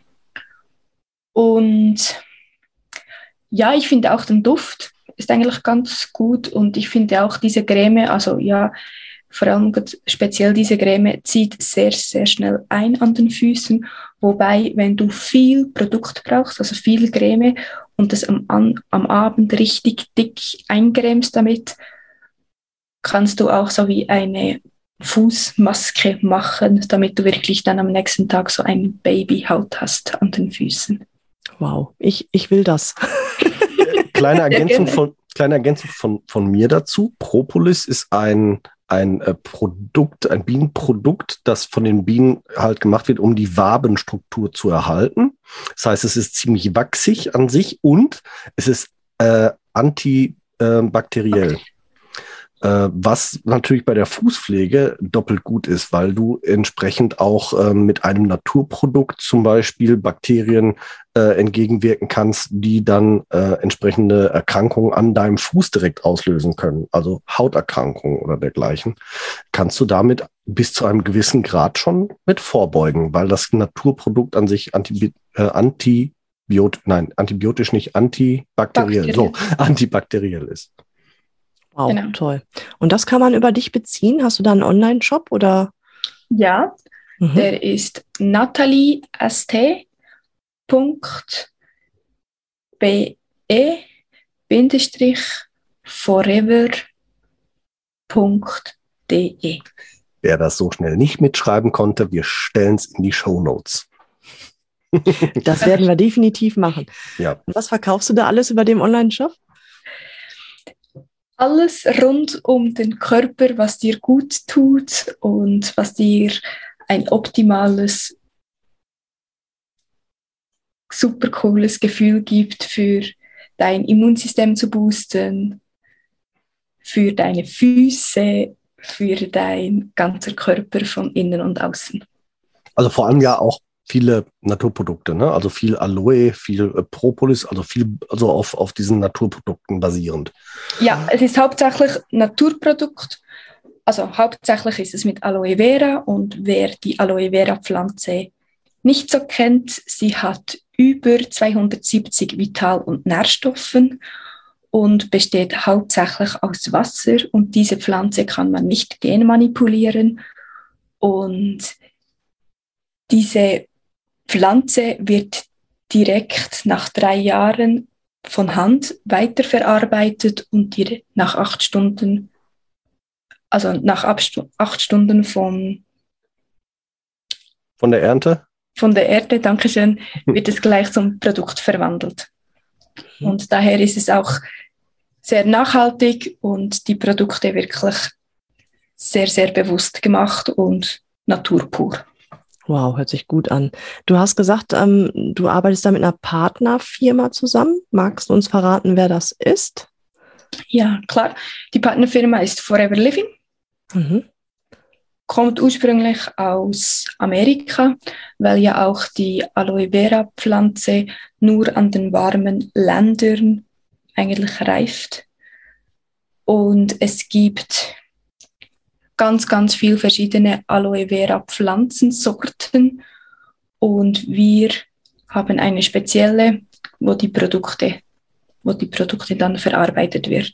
Und ja, ich finde auch den Duft ist eigentlich ganz gut und ich finde auch diese Creme, also ja, vor allem speziell diese Creme zieht sehr, sehr schnell ein an den Füßen. Wobei, wenn du viel Produkt brauchst, also viel Creme und das am, an, am Abend richtig dick eingrämst damit, kannst du auch so wie eine Fußmaske machen, damit du wirklich dann am nächsten Tag so eine Babyhaut hast an den Füßen. Wow, ich, ich will das. Kleine Ergänzung, von, kleine Ergänzung von, von mir dazu. Propolis ist ein ein äh, Produkt, ein Bienenprodukt, das von den Bienen halt gemacht wird, um die Wabenstruktur zu erhalten. Das heißt, es ist ziemlich wachsig an sich und es ist äh, antibakteriell. Okay. Äh, was natürlich bei der Fußpflege doppelt gut ist, weil du entsprechend auch äh, mit einem Naturprodukt zum Beispiel Bakterien äh, entgegenwirken kannst, die dann äh, entsprechende Erkrankungen an deinem Fuß direkt auslösen können. Also Hauterkrankungen oder dergleichen. Kannst du damit bis zu einem gewissen Grad schon mit vorbeugen, weil das Naturprodukt an sich antibi- äh, antibiot- nein, antibiotisch nicht, antibakteriell, Bakterien. so, antibakteriell ist. Wow, Genau. Toll. Und das kann man über dich beziehen? Hast du da einen Online-Shop oder? Ja, mhm. Der ist nathalie punkt b forever punkt de. Wer das so schnell nicht mitschreiben konnte, wir stellen es in die Shownotes. Das werden wir definitiv machen. Ja. Und was verkaufst du da alles über dem Online-Shop? Alles rund um den Körper, was dir gut tut und was dir ein optimales, super cooles Gefühl gibt, für dein Immunsystem zu boosten, für deine Füße, für dein ganzer Körper von innen und außen. Also vor allem ja auch viele Naturprodukte, ne? Also viel Aloe, viel äh, Propolis, also viel, also auf, auf diesen Naturprodukten basierend. Ja, es ist hauptsächlich Naturprodukt. Also hauptsächlich ist es mit Aloe Vera, und wer die Aloe Vera Pflanze nicht so kennt, sie hat über zweihundertsiebzig Vital- und Nährstoffen und besteht hauptsächlich aus Wasser, und diese Pflanze kann man nicht genmanipulieren, und diese Pflanze wird direkt nach drei Jahren von Hand weiterverarbeitet und dir nach acht Stunden, also nach acht Stunden vom, von der Ernte? Von der Erde, Dankeschön, wird es gleich zum Produkt verwandelt. Und daher ist es auch sehr nachhaltig und die Produkte wirklich sehr, sehr bewusst gemacht und naturpur. Wow, hört sich gut an. Du hast gesagt, ähm, du arbeitest da mit einer Partnerfirma zusammen. Magst du uns verraten, wer das ist? Ja, klar. Die Partnerfirma ist Forever Living. Mhm. Kommt ursprünglich aus Amerika, weil ja auch die Aloe Vera Pflanze nur an den warmen Ländern eigentlich reift. Und es gibt ganz, ganz viele verschiedene Aloe Vera Pflanzensorten, und wir haben eine spezielle, wo die Produkte, wo die Produkte dann verarbeitet wird.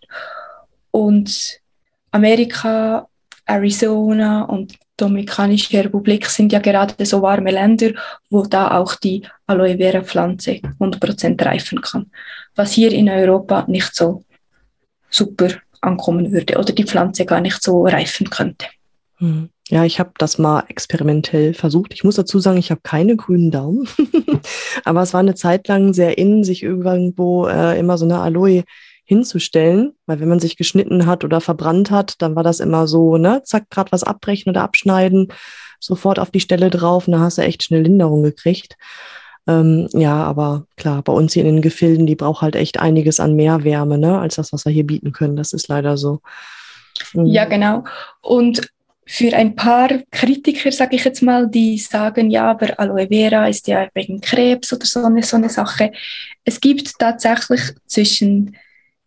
Und Amerika, Arizona und Dominikanische Republik sind ja gerade so warme Länder, wo da auch die Aloe Vera Pflanze hundert Prozent reifen kann, was hier in Europa nicht so super ankommen würde oder die Pflanze gar nicht so reifen könnte. Ja, ich habe das mal experimentell versucht. Ich muss dazu sagen, ich habe keine grünen Daumen, aber es war eine Zeit lang sehr in, sich irgendwo äh, immer so eine Aloe hinzustellen, weil wenn man sich geschnitten hat oder verbrannt hat, dann war das immer so, ne, zack, gerade was abbrechen oder abschneiden, sofort auf die Stelle drauf, und da hast du echt schnell Linderung gekriegt. Ähm, ja, aber klar, bei uns hier in den Gefilden, die braucht halt echt einiges an mehr Wärme, ne, als das, was wir hier bieten können. Das ist leider so. Mhm. Ja, genau. Und für ein paar Kritiker, sage ich jetzt mal, die sagen, ja, aber Aloe Vera ist ja wegen Krebs oder so eine, so eine Sache. Es gibt tatsächlich zwischen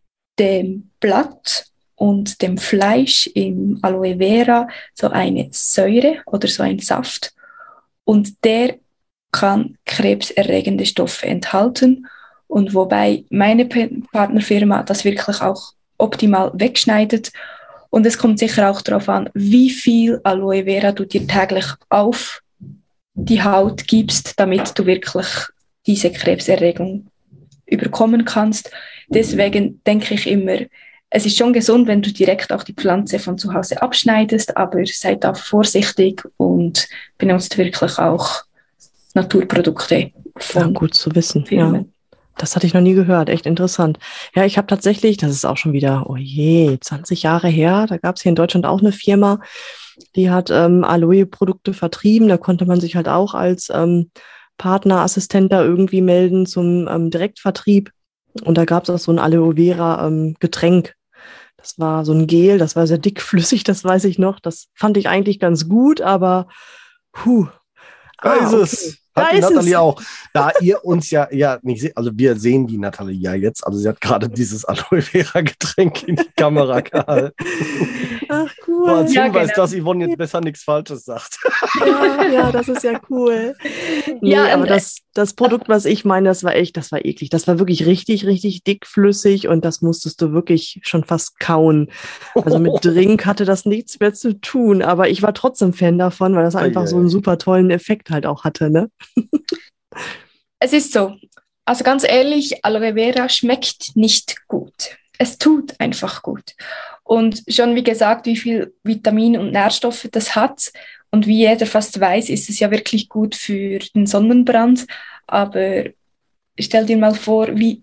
dem Blatt und dem Fleisch im Aloe Vera so eine Säure oder so ein Saft, und der kann krebserregende Stoffe enthalten, und wobei meine Partnerfirma das wirklich auch optimal wegschneidet, und es kommt sicher auch darauf an, wie viel Aloe Vera du dir täglich auf die Haut gibst, damit du wirklich diese Krebserregung überkommen kannst. Deswegen denke ich immer, es ist schon gesund, wenn du direkt auch die Pflanze von zu Hause abschneidest, aber seid da vorsichtig und benutzt wirklich auch Naturprodukte von Ja, gut zu wissen. Firmen. Ja. Das hatte ich noch nie gehört, echt interessant. Ja, ich habe tatsächlich, das ist auch schon wieder, oh je, zwanzig Jahre her, da gab es hier in Deutschland auch eine Firma, die hat ähm, Aloe-Produkte vertrieben. Da konnte man sich halt auch als ähm, Partnerassistent da irgendwie melden zum ähm, Direktvertrieb. Und da gab es auch so ein Aloe Vera ähm, Getränk. Das war so ein Gel, das war sehr dickflüssig, das weiß ich noch. Das fand ich eigentlich ganz gut, aber puh. Da Ah, ist okay. es. Da Hat die ist Nathalie es. auch. Da ihr uns ja, ja nicht seht, also wir sehen die Nathalie ja jetzt, also sie hat gerade dieses Aloe Vera Getränk in die Kamera gehalten. Ach, So cool. als Ja, Hinweis, genau. dass Yvonne jetzt besser nichts Falsches sagt. Ja, ja, das ist ja cool. Nee, Ja, aber und- das, das Produkt, was ich meine, das war echt, das war eklig. Das war wirklich richtig, richtig dickflüssig, und das musstest du wirklich schon fast kauen. Also mit Drink hatte das nichts mehr zu tun, aber ich war trotzdem Fan davon, weil das einfach so einen super tollen Effekt halt auch hatte, ne? Es ist so, Also ganz ehrlich, Aloe Vera schmeckt nicht gut. Es tut einfach gut. Und schon wie gesagt, wie viel Vitamine und Nährstoffe das hat. Und wie jeder fast weiß, ist es ja wirklich gut für den Sonnenbrand. Aber stell dir mal vor, wie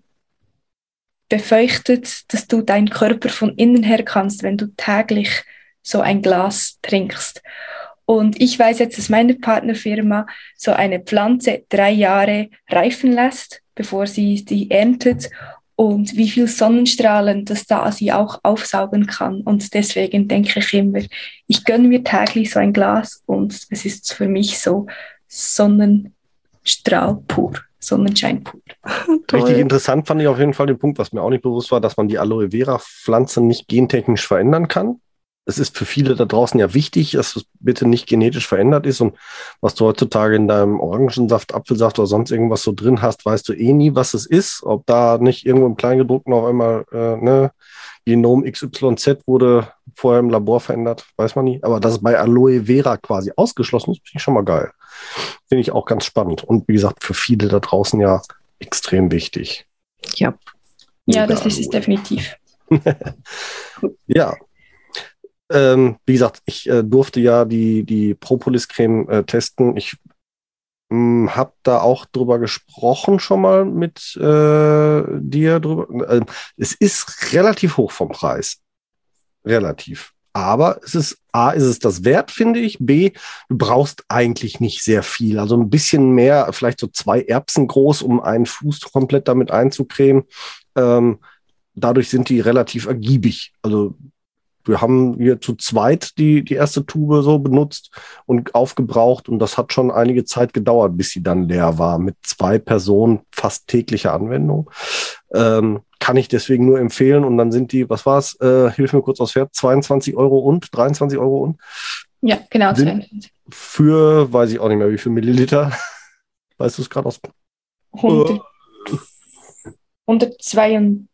befeuchtet, dass du deinen Körper von innen her kannst, wenn du täglich so ein Glas trinkst. Und ich weiß jetzt, dass meine Partnerfirma so eine Pflanze drei Jahre reifen lässt, bevor sie sie erntet, und wie viel Sonnenstrahlen das da sie auch aufsaugen kann. Und deswegen denke ich immer, ich gönne mir täglich so ein Glas und es ist für mich so Sonnenstrahl pur, Sonnenschein pur. Richtig interessant fand ich auf jeden Fall den Punkt, was mir auch nicht bewusst war, dass man die Aloe Vera Pflanze nicht gentechnisch verändern kann. Es ist für viele da draußen ja wichtig, dass es bitte nicht genetisch verändert ist. Und was du heutzutage in deinem Orangensaft, Apfelsaft oder sonst irgendwas so drin hast, weißt du eh nie, was es ist. Ob da nicht irgendwo im Kleingedruckten auf einmal äh, ne, Genom X Y Z wurde vorher im Labor verändert, weiß man nie. Aber dass es bei Aloe Vera quasi ausgeschlossen ist, finde ich schon mal geil. Finde ich auch ganz spannend. Und wie gesagt, für viele da draußen ja extrem wichtig. Ja. Ja, das ist es definitiv. Ja. Ähm, wie gesagt, ich äh, durfte ja die, die Propolis-Creme äh, testen. Ich habe da auch drüber gesprochen schon mal mit äh, dir drüber. Äh, es ist relativ hoch vom Preis. Relativ. Aber es ist, A, ist es das wert, finde ich. B, du brauchst eigentlich nicht sehr viel. Also ein bisschen mehr, vielleicht so zwei Erbsen groß, um einen Fuß komplett damit einzucremen. Ähm, dadurch sind die relativ ergiebig. Also wir haben hier zu zweit die, die erste Tube so benutzt und aufgebraucht und das hat schon einige Zeit gedauert, bis sie dann leer war. Mit zwei Personen fast täglicher Anwendung. Ähm, kann ich deswegen nur empfehlen und dann sind die, was war's, äh, hilf mir kurz aufs Pferd, zweiundzwanzig Euro und dreiundzwanzig Euro und? Ja, genau. zweiundzwanzig. Für, weiß ich auch nicht mehr, wie viel Milliliter. Weißt du es gerade aus? hundert, hundertzweiunddreißig,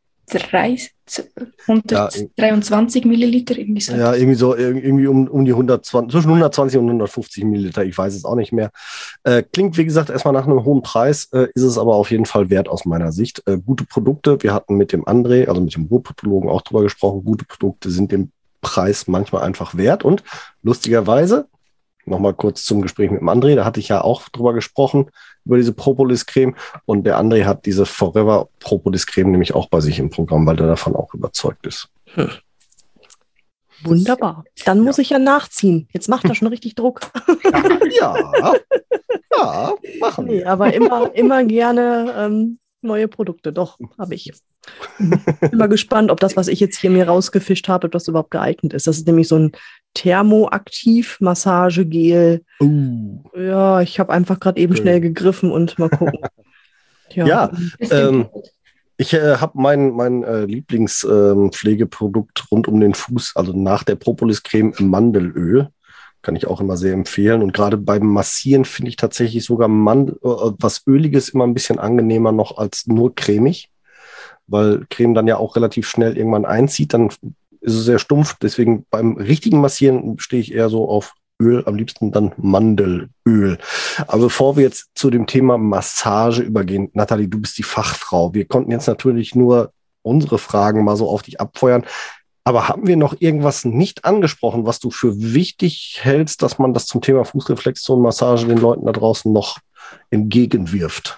hundertdreiundzwanzig Milliliter, irgendwie so. Ja, irgendwie so, irgendwie um, um die hundertzwanzig, zwischen hundertzwanzig und hundertfünfzig Milliliter, ich weiß es auch nicht mehr. Äh, klingt, wie gesagt, erstmal nach einem hohen Preis, äh, ist es aber auf jeden Fall wert aus meiner Sicht. Äh, gute Produkte, wir hatten mit dem André, also mit dem Ruhrpathologen auch drüber gesprochen, gute Produkte sind dem Preis manchmal einfach wert und lustigerweise, nochmal kurz zum Gespräch mit dem André, da hatte ich ja auch drüber gesprochen, über diese Propolis-Creme und der André hat diese Forever Propolis-Creme nämlich auch bei sich im Programm, weil der davon auch überzeugt ist. Hm. Wunderbar. Dann muss ja. ich ja nachziehen. Jetzt macht er schon richtig Druck. Ja, ja, machen wir. Nee, aber immer, immer gerne ähm, neue Produkte. Doch, habe ich. Bin mal gespannt, ob das, was ich jetzt hier mir rausgefischt habe, ob das überhaupt geeignet ist. Das ist nämlich so ein Thermoaktiv-Massagegel. Uh. Ja, ich habe einfach gerade eben okay. schnell gegriffen und mal gucken. Ja, ja ähm, ich äh, habe mein, mein äh, Lieblingspflegeprodukt ähm, rund um den Fuß, also nach der Propolis-Creme im Mandelöl. Kann ich auch immer sehr empfehlen. Und gerade beim Massieren finde ich tatsächlich sogar Mandel, äh, was Öliges immer ein bisschen angenehmer noch als nur cremig. Weil Creme dann ja auch relativ schnell irgendwann einzieht, dann ist es sehr stumpf. Deswegen beim richtigen Massieren stehe ich eher so auf Öl, am liebsten dann Mandelöl. Aber bevor wir jetzt zu dem Thema Massage übergehen, Nathalie, du bist die Fachfrau. Wir konnten jetzt natürlich nur unsere Fragen mal so auf dich abfeuern. Aber haben wir noch irgendwas nicht angesprochen, was du für wichtig hältst, dass man das zum Thema Fußreflexzonenmassage den Leuten da draußen noch entgegenwirft?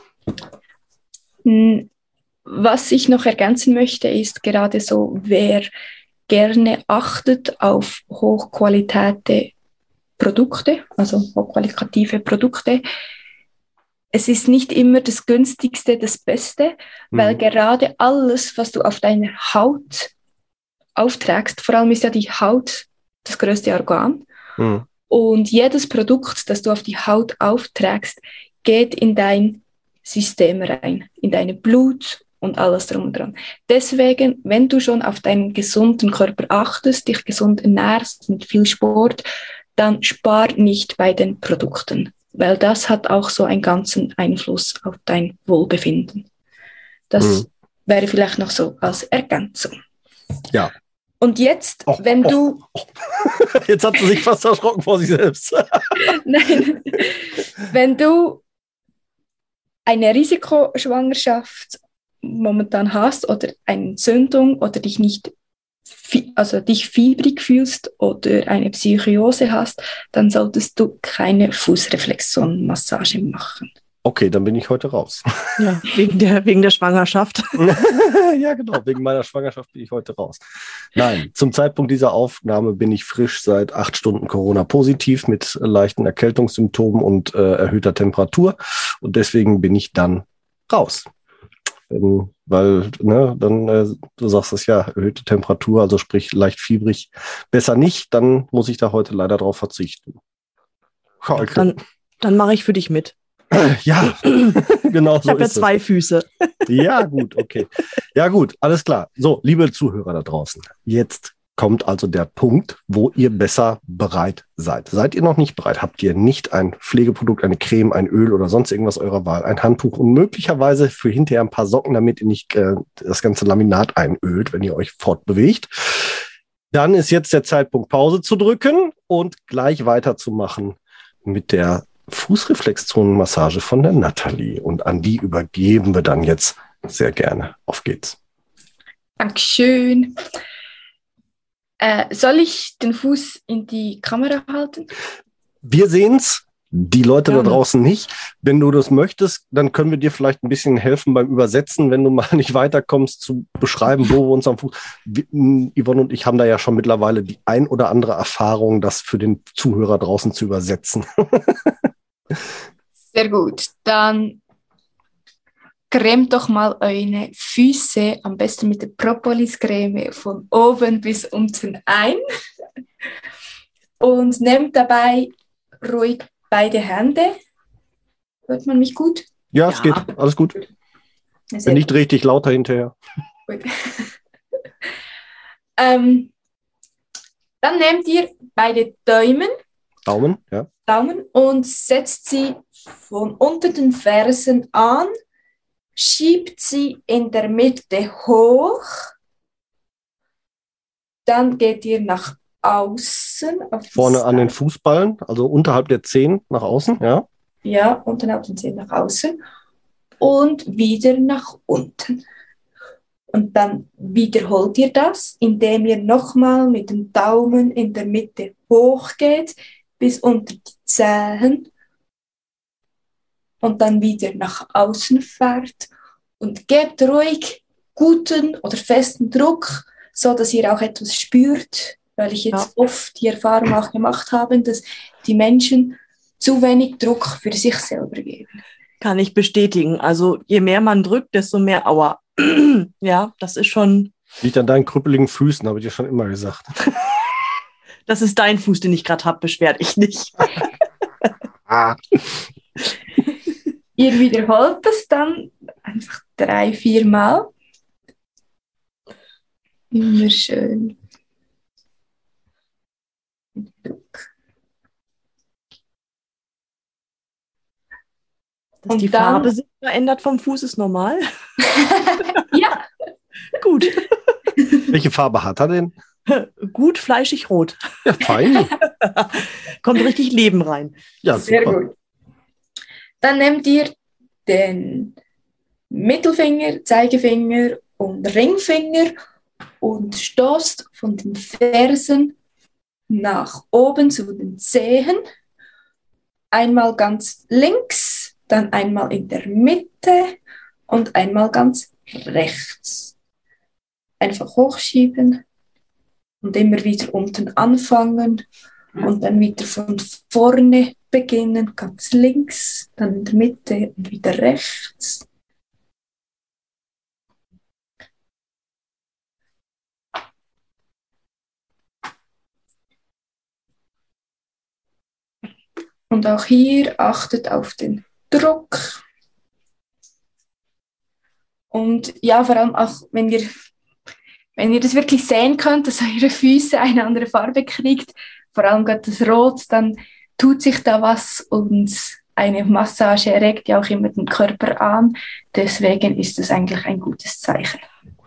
Hm. Was ich noch ergänzen möchte, ist gerade so, wer gerne achtet auf hochqualitative Produkte, also hochqualitative Produkte. Es ist nicht immer das günstigste, das Beste, mhm. weil gerade alles, was du auf deiner Haut aufträgst, vor allem ist ja die Haut das größte Organ. Mhm. Und jedes Produkt, das du auf die Haut aufträgst, geht in dein System rein, in deine Blut und alles drum und dran. Deswegen, wenn du schon auf deinen gesunden Körper achtest, dich gesund ernährst mit viel Sport, dann spar nicht bei den Produkten, weil das hat auch so einen ganzen Einfluss auf dein Wohlbefinden. Das mhm. wäre vielleicht noch so als Ergänzung. Ja. Und jetzt, oh, wenn oh, du... Oh. Jetzt hat sie sich fast erschrocken vor sich selbst. Nein. Wenn du eine Risikoschwangerschaft momentan hast oder eine Entzündung oder dich nicht, also dich fiebrig fühlst oder eine Psychose hast, dann solltest du keine Fußreflexzonenmassage machen. Okay, dann bin ich heute raus. Ja, wegen der, wegen der Schwangerschaft. Ja, genau, wegen meiner Schwangerschaft bin ich heute raus. Nein, zum Zeitpunkt dieser Aufnahme bin ich frisch seit acht Stunden Corona-positiv mit leichten Erkältungssymptomen und äh, erhöhter Temperatur. Und deswegen bin ich dann raus. Ähm, weil, ne, dann, äh, du sagst es ja, erhöhte Temperatur, also sprich leicht fiebrig, besser nicht, dann muss ich da heute leider drauf verzichten. Okay. Dann, dann mache ich für dich mit. Ja, genau so. Ich habe ja ist zwei es. Füße. Ja, gut, okay. Ja, gut, alles klar. So, liebe Zuhörer da draußen, jetzt kommt also der Punkt, wo ihr besser bereit seid. Seid ihr noch nicht bereit? Habt ihr nicht ein Pflegeprodukt, eine Creme, ein Öl oder sonst irgendwas eurer Wahl, ein Handtuch und möglicherweise für hinterher ein paar Socken, damit ihr nicht äh, das ganze Laminat einölt, wenn ihr euch fortbewegt? Dann ist jetzt der Zeitpunkt, Pause zu drücken und gleich weiterzumachen mit der Fußreflexzonenmassage von der Nathalie. Und an die übergeben wir dann jetzt sehr gerne. Auf geht's. Dankeschön. Äh, soll ich den Fuß in die Kamera halten? Wir sehen's, die Leute Gerne. da draußen nicht. Wenn du das möchtest, dann können wir dir vielleicht ein bisschen helfen beim Übersetzen, wenn du mal nicht weiterkommst, zu beschreiben, wo wir uns am Fuß... Wir, Yvonne und ich haben da ja schon mittlerweile die ein oder andere Erfahrung, das für den Zuhörer draußen zu übersetzen. Sehr gut. Dann cremt doch mal eure Füße, am besten mit der Propoliscreme, von oben bis unten ein. Und nehmt dabei ruhig beide Hände. Hört man mich gut? Ja, es Ja. geht. Alles gut. Sehr Wenn nicht, richtig lauter hinterher. gut. ähm, dann nehmt ihr beide Daumen, Daumen, ja. Daumen und setzt sie von unter den Fersen an, schiebt sie in der Mitte hoch, dann geht ihr nach außen. Auf die Vorne an den Seite. Fußballen, also unterhalb der Zehen nach außen, ja. Ja, unterhalb den Zehen nach außen und wieder nach unten. Und dann wiederholt ihr das, indem ihr nochmal mit dem Daumen in der Mitte hochgeht bis unter die Zehen und dann wieder nach außen fährt und gebt ruhig guten oder festen Druck, so dass ihr auch etwas spürt, weil ich jetzt Ja. oft die Erfahrung auch gemacht habe, dass die Menschen zu wenig Druck für sich selber geben. Kann ich bestätigen. Also je mehr man drückt, desto mehr Aua. Ja, das ist schon, Liegt an deinen krüppeligen Füßen, habe ich dir schon immer gesagt. das ist dein Fuß, den ich gerade habe, beschwer dich nicht. Ah. Ihr wiederholt das dann einfach drei, vier Mal. Immer schön. Druck. Dass Und die dann- Farbe sich verändert vom Fuß ist normal. Ja, Gut. Welche Farbe hat er denn? Gut fleischig rot. Ja, fein. Kommt richtig Leben rein. Ja, sehr super. gut. Dann nehmt ihr den Mittelfinger, Zeigefinger und Ringfinger und stoßt von den Fersen nach oben zu den Zehen. Einmal ganz links, dann einmal in der Mitte und einmal ganz rechts. Einfach hochschieben und immer wieder unten anfangen und dann wieder von vorne beginnen, ganz links, dann in der Mitte und wieder rechts. Und auch hier achtet auf den Druck. Und ja, vor allem auch, wenn ihr, wenn ihr das wirklich sehen könnt, dass eure Füße eine andere Farbe kriegt, vor allem gerade das Rot, dann tut sich da was und eine Massage regt ja auch immer den Körper an. Deswegen ist das eigentlich ein gutes Zeichen.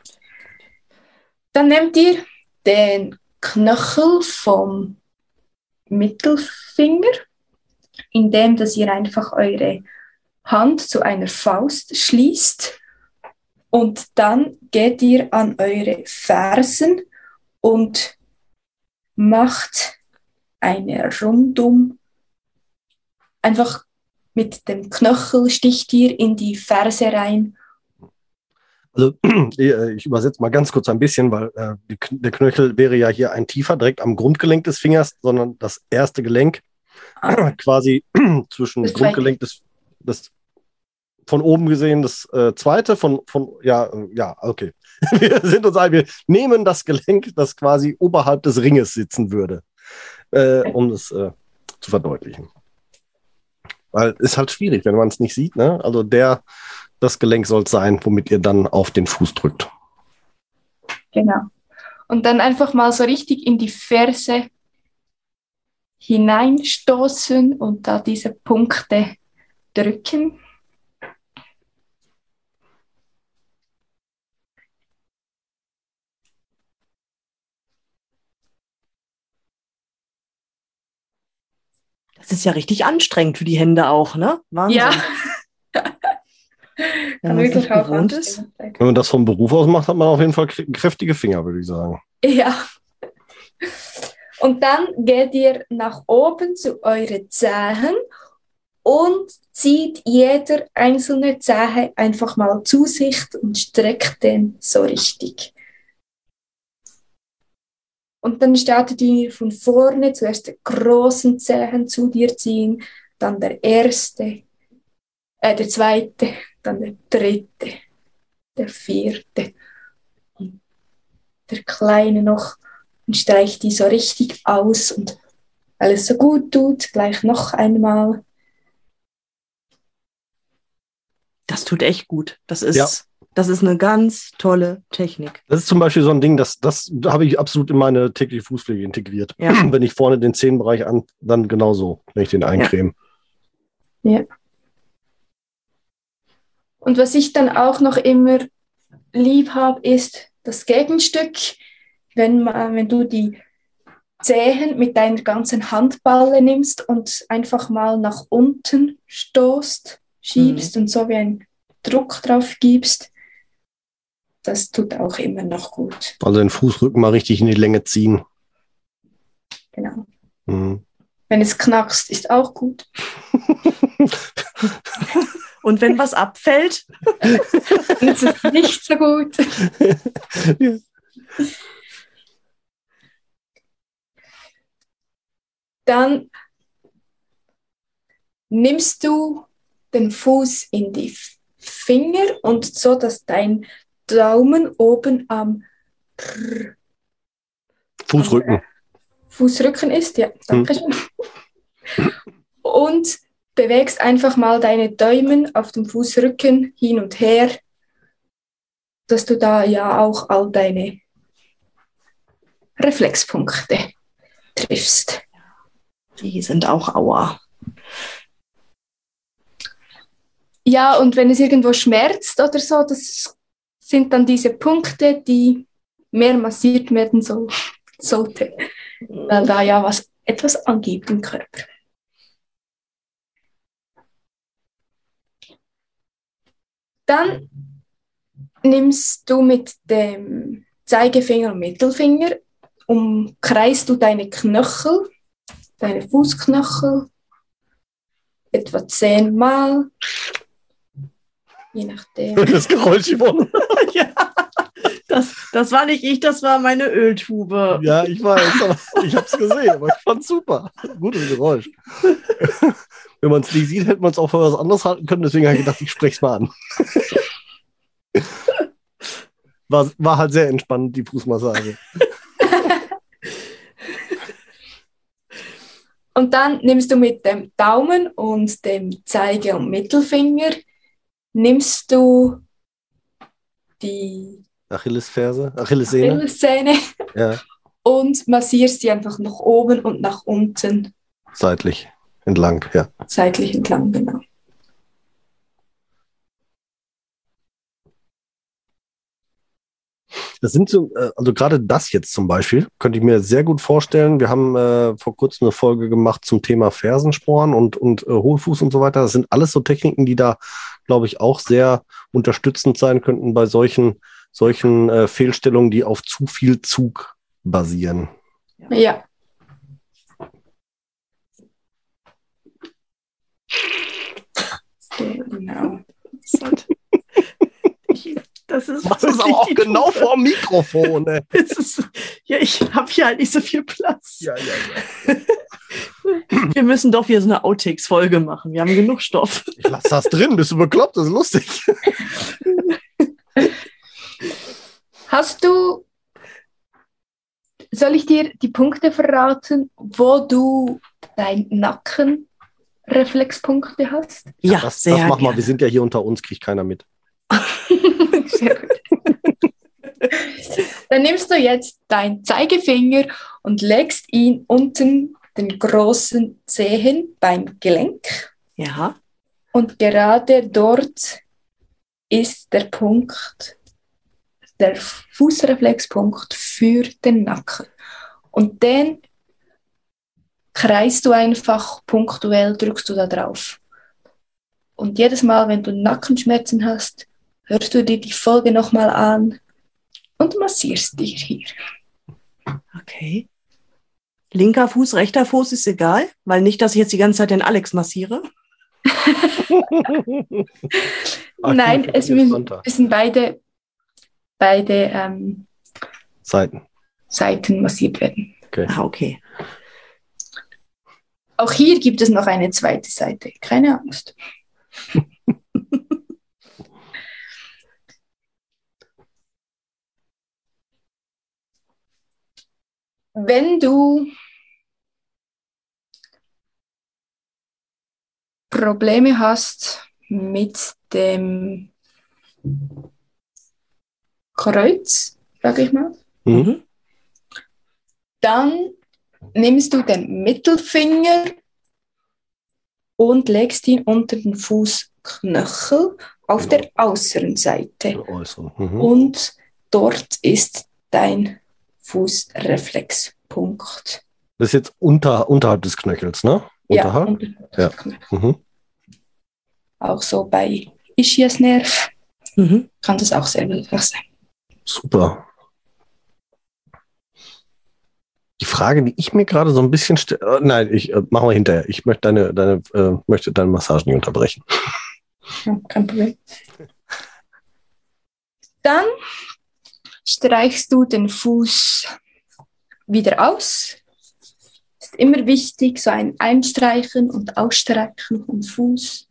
Dann nehmt ihr den Knöchel vom Mittelfinger, indem dass ihr einfach eure Hand zu einer Faust schließt und dann geht ihr an eure Fersen und macht eine Rundum. Einfach mit dem Knöchel sticht ihr in die Ferse rein. Also ich übersetze mal ganz kurz ein bisschen, weil äh, die, der Knöchel wäre ja hier ein tiefer, direkt am Grundgelenk des Fingers, sondern das erste Gelenk ah. quasi zwischen das Grundgelenk des, des von oben gesehen, das äh, zweite von, von ja, äh, ja, okay. Wir sind uns ein, wir nehmen das Gelenk, das quasi oberhalb des Ringes sitzen würde, äh, um es äh, zu verdeutlichen. Weil es ist halt schwierig, wenn man es nicht sieht, ne? Also der, das Gelenk soll es sein, womit ihr dann auf den Fuß drückt. Genau. Und dann einfach mal so richtig in die Ferse hineinstoßen und da diese Punkte drücken. Das ist ja richtig anstrengend für die Hände auch, ne? Wahnsinn. Ja. Wenn man es nicht gewohnt ist. Wenn man das vom Beruf aus macht, hat man auf jeden Fall kräftige Finger, würde ich sagen. Ja. Und dann geht ihr nach oben zu euren Zehen und zieht jeder einzelne Zehe einfach mal zu sich und streckt den so richtig. Und dann startet ihr von vorne, zuerst die großen Zehen zu dir ziehen, dann der erste, äh, der zweite, dann der dritte, der vierte und der kleine noch und streicht die so richtig aus und weil es so gut tut, gleich noch einmal. Das tut echt gut. Das ist, ja. das ist eine ganz tolle Technik. Das ist zum Beispiel so ein Ding, das, das habe ich absolut in meine tägliche Fußpflege integriert. Ja. Wenn ich vorne den Zehenbereich an, dann genauso, wenn ich den eincreme. Ja. ja. Und was ich dann auch noch immer lieb habe, ist das Gegenstück. Wenn, man, wenn du die Zehen mit deiner ganzen Handballe nimmst und einfach mal nach unten stoßt, schiebst mhm. und so wie einen Druck drauf gibst, das tut auch immer noch gut. Also den Fußrücken mal richtig in die Länge ziehen. Genau. Mhm. Wenn es knackst, ist auch gut. Und wenn was abfällt? Dann ist es nicht so gut. Ja. Dann nimmst du den Fuß in die Finger und so, dass dein Daumen oben am Fußrücken. Am Fußrücken ist, ja, danke schön. Hm. Und bewegst einfach mal deine Daumen auf dem Fußrücken hin und her, dass du da ja auch all deine Reflexpunkte triffst. Die sind auch Aua. Ja, und wenn es irgendwo schmerzt oder so, das sind dann diese Punkte, die mehr massiert werden so, sollte, weil da ja was etwas angibt im Körper. Dann nimmst du mit dem Zeigefinger und Mittelfinger, umkreist du deine Knöchel, deine Fußknöchel, etwa zehnmal, je nachdem. Das Geräusch, Yvonne. Ja, das, das war nicht ich, das war meine Öltube. Ja, ich weiß, aber ich habe es gesehen, aber ich fand's super. Gutes Geräusch. Wenn man es nicht sieht, hätte man es auch für was anderes halten können, deswegen habe ich gedacht, ich spreche es mal an. War, war halt sehr entspannend, die Fußmassage. Und dann nimmst du mit dem Daumen und dem Zeige- und Mittelfinger, nimmst du die Achillesferse, Achillessehne, Achillessehne ja. und massierst sie einfach nach oben und nach unten. Seitlich entlang, ja. Seitlich entlang, genau. Das sind so, äh, also gerade das jetzt zum Beispiel, könnte ich mir sehr gut vorstellen. Wir haben äh, vor kurzem eine Folge gemacht zum Thema Fersensporn und, und äh, Hohlfuß und so weiter. Das sind alles so Techniken, die da, glaube ich, auch sehr unterstützend sein könnten bei solchen, solchen äh, Fehlstellungen, die auf zu viel Zug basieren. Ja. Genau. Das ist, das ist aber auch genau vor dem Mikrofon. Ne? Ist, ja, ich habe hier halt nicht so viel Platz. Ja, ja, ja. Wir müssen doch hier so eine Outtakes-Folge machen. Wir haben genug Stoff. Ich lass das drin. Bist du bekloppt? Das ist lustig. Hast du, soll ich dir die Punkte verraten, wo du deinen Nackenreflexpunkte hast? Ja, das, sehr das mach gerne. mal. Wir sind ja hier unter uns, kriegt keiner mit. Sehr gut. Dann nimmst du jetzt deinen Zeigefinger und legst ihn unten den großen Zehen beim Gelenk. Ja. Und gerade dort ist der Punkt, der Fußreflexpunkt für den Nacken. Und den kreist du einfach punktuell, drückst du da drauf. Und jedes Mal, wenn du Nackenschmerzen hast, hörst du dir die Folge nochmal an und massierst dich hier. Okay. Linker Fuß, rechter Fuß ist egal, weil nicht, dass ich jetzt die ganze Zeit den Alex massiere. Nein, es müssen, müssen beide, beide ähm, Seiten. Seiten massiert werden. Okay. Ah, okay. Auch hier gibt es noch eine zweite Seite. Keine Angst. Wenn du Probleme hast mit dem Kreuz, sage ich mal, Mhm. dann nimmst du den Mittelfinger und legst ihn unter den Fußknöchel auf der äußeren Seite. Äußeren. Mhm. Und dort ist dein Fußreflexpunkt. Das ist jetzt unter, unterhalb des Knöchels, ne? Unterhalb? Ja, unterhalb Ja. des Knöchels. Mhm. Auch so bei Ischiasnerv Mhm. kann das auch sehr hilfreich sein. Super. Die Frage, die ich mir gerade so ein bisschen stelle, äh, nein, ich äh, machen wir hinterher. Ich möchte deine, deine, äh, möchte deine Massage nicht unterbrechen. Ja, kein Problem. Dann streichst du den Fuß wieder aus. Ist immer wichtig, so ein Einstreichen und Ausstreichen vom Fuß.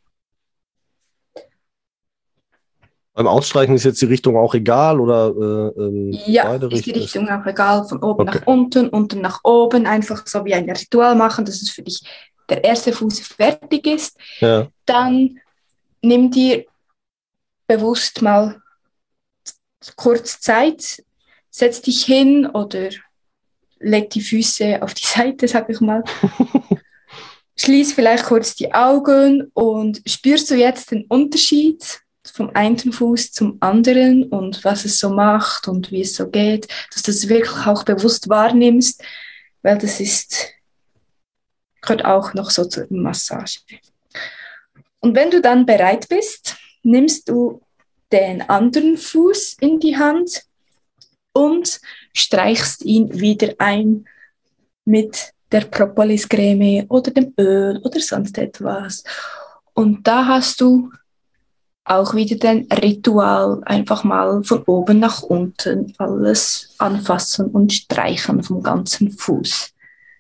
Beim Ausstreichen ist jetzt die Richtung auch egal oder äh, ähm, Ja, beide ist die Richtungen? Richtung auch egal, von oben Okay. nach unten, unten nach oben, einfach so wie ein Ritual machen, dass es für dich der erste Fuß fertig ist. Ja. Dann nimm dir bewusst mal kurz Zeit, setz dich hin oder leg die Füße auf die Seite, sag ich mal. Schließ vielleicht kurz die Augen und spürst du jetzt den Unterschied vom einen Fuß zum anderen und was es so macht und wie es so geht, dass du das wirklich auch bewusst wahrnimmst, weil das ist, gehört auch noch so zur Massage. Und wenn du dann bereit bist, nimmst du den anderen Fuß in die Hand und streichst ihn wieder ein mit der Propoliscreme oder dem Öl oder sonst etwas. Und da hast du auch wieder den Ritual, einfach mal von oben nach unten alles anfassen und streichen vom ganzen Fuß.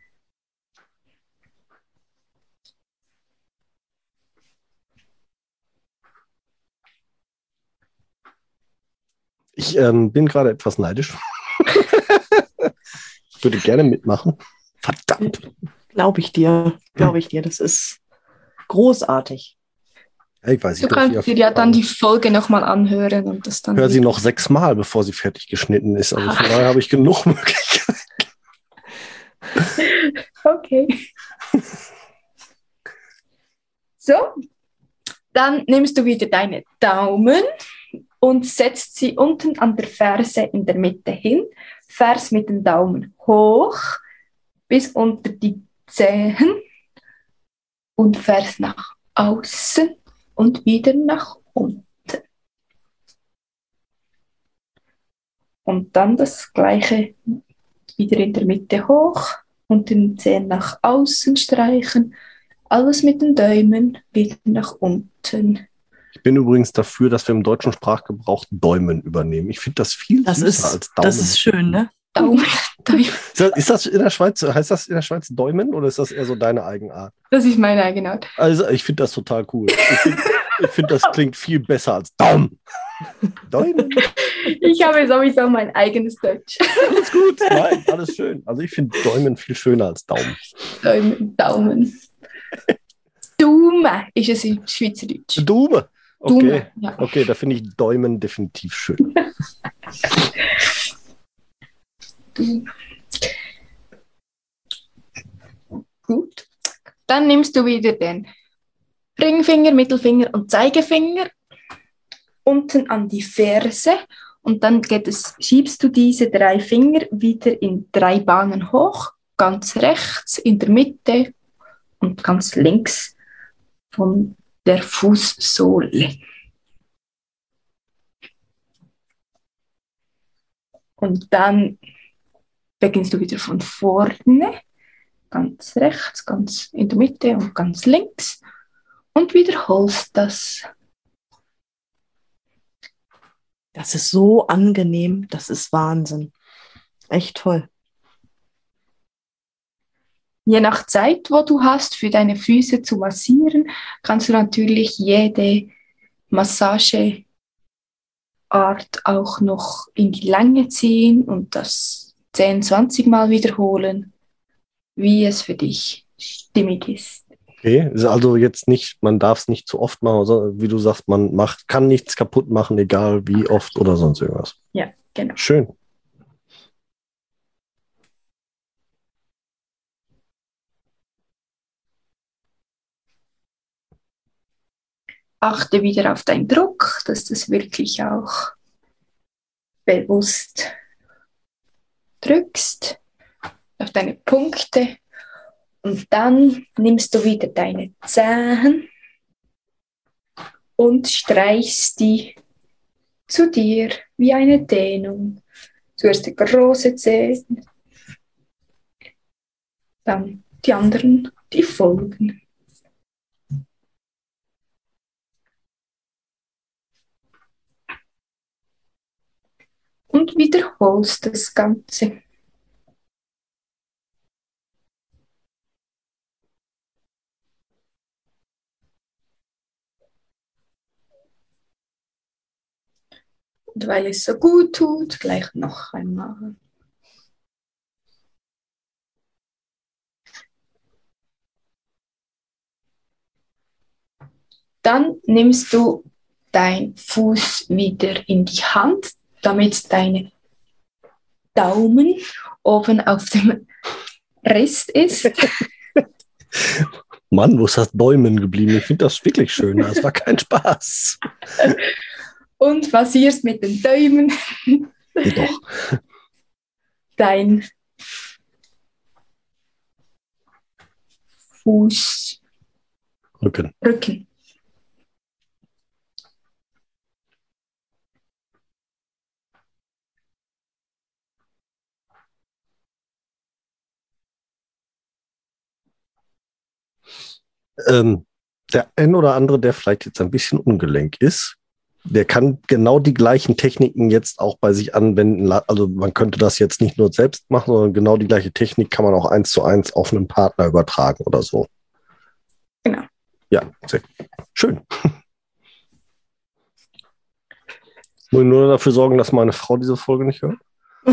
Ich ähm, bin gerade etwas neidisch. Ich würde gerne mitmachen. Verdammt. Glaube ich dir. Glaube ich dir. Das ist großartig. Ja, ich weiß, ich Du kannst dir ja dann die Folge nochmal anhören und das dann. höre sie noch sechsmal, bevor sie fertig geschnitten ist. Also von daher habe ich genug Möglichkeiten. Okay. So, dann nimmst du wieder deine Daumen und setzt sie unten an der Ferse in der Mitte hin. Ferse mit dem Daumen hoch bis unter die Zehen und Ferse nach außen und wieder nach unten. Und dann das Gleiche wieder in der Mitte hoch und den Zehen nach außen streichen. Alles mit den Daumen wieder nach unten. Ich bin übrigens dafür, dass wir im deutschen Sprachgebrauch Däumen übernehmen. Ich finde das viel Das süßer ist, als Daumen. das ist schön, ne? Daumen, Daumen. Ist das, ist das in der Schweiz, heißt das in der Schweiz Däumen oder ist das eher so deine Eigenart? Das ist meine Eigenart. Also ich finde das total cool. Ich finde, ich find, das klingt viel besser als Daumen. Däumen. Ich habe sowieso mein eigenes Deutsch. Alles gut. Nein, alles schön. Also ich finde Däumen viel schöner als Daumen. Daumen, Daumen. Daumen ist es im Schweizerdeutsch. Daumen. Okay. Daumen, ja. Okay, da finde ich Däumen definitiv schön. Gut. Dann nimmst du wieder den Ringfinger, Mittelfinger und Zeigefinger unten an die Ferse und dann geht es, schiebst du diese drei Finger wieder in drei Bahnen hoch, ganz rechts, in der Mitte und ganz links von der Fußsohle. Und dann beginnst du wieder von vorne, ganz rechts, ganz in der Mitte und ganz links und wiederholst das. Das ist so angenehm, das ist Wahnsinn. Echt toll. Je nach Zeit, wo du hast, für deine Füße zu massieren, kannst du natürlich jede Massageart auch noch in die Länge ziehen und das zehn, zwanzig Mal wiederholen, wie es für dich stimmig ist. Okay, ist also jetzt nicht, man darf es nicht zu oft machen, sondern wie du sagst, man macht, kann nichts kaputt machen, egal wie oft oder sonst irgendwas. Ja, genau. Schön. Achte wieder auf deinen Druck, dass du es wirklich auch bewusst drückst, auf deine Punkte. Und dann nimmst du wieder deine Zehen und streichst die zu dir wie eine Dehnung. Zuerst die große Zehe, dann die anderen, die folgen. Und wiederholst das Ganze. Und weil es so gut tut, gleich noch einmal. Dann nimmst du deinen Fuß wieder in die Hand, damit deine Daumen oben auf dem Rest ist. Mann, wo ist das Däumen geblieben? Ich finde das wirklich schön. Das war kein Spaß. Und massierst mit den Daumen Doch. dein Fuß, Rücken. Rücken. Ähm, der ein oder andere, der vielleicht jetzt ein bisschen ungelenk ist, der kann genau die gleichen Techniken jetzt auch bei sich anwenden. Also man könnte das jetzt nicht nur selbst machen, sondern genau die gleiche Technik kann man auch eins zu eins auf einen Partner übertragen oder so. Genau. Ja, sehr schön. Muss ich nur dafür sorgen, dass meine Frau diese Folge nicht hört?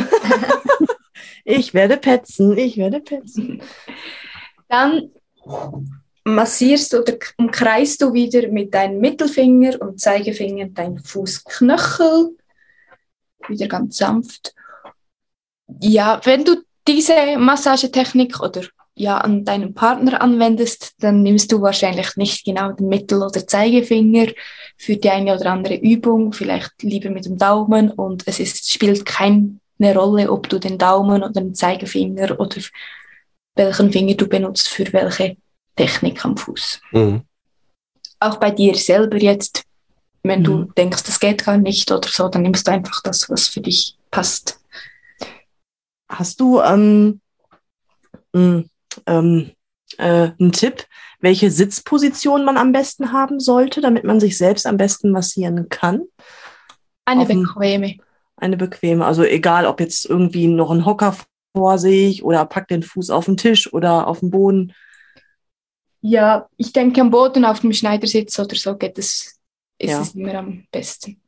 Ich werde petzen, ich werde petzen. Dann massierst oder umkreist du wieder mit deinem Mittelfinger und Zeigefinger deinen Fußknöchel. Wieder ganz sanft. Ja, wenn du diese Massagetechnik oder ja, an deinem Partner anwendest, dann nimmst du wahrscheinlich nicht genau den Mittel- oder Zeigefinger für die eine oder andere Übung, vielleicht lieber mit dem Daumen, und es ist, spielt keine Rolle, ob du den Daumen oder den Zeigefinger oder welchen Finger du benutzt für welche Technik am Fuß. Mhm. Auch bei dir selber jetzt, wenn Mhm. du denkst, das geht gar nicht oder so, dann nimmst du einfach das, was für dich passt. Hast du ähm, mh, ähm, äh, einen Tipp, welche Sitzposition man am besten haben sollte, damit man sich selbst am besten massieren kann? Eine Auf dem- bequeme. Eine bequeme, also egal, ob jetzt irgendwie noch ein Hocker vor sich oder pack den Fuß auf den Tisch oder auf den Boden. Ja, ich denke, am Boden auf dem Schneidersitz oder so geht es, ist Ja. es immer am besten.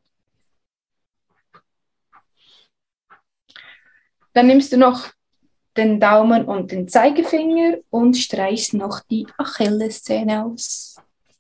Dann nimmst du noch den Daumen und den Zeigefinger und streichst noch die Achillessehne aus.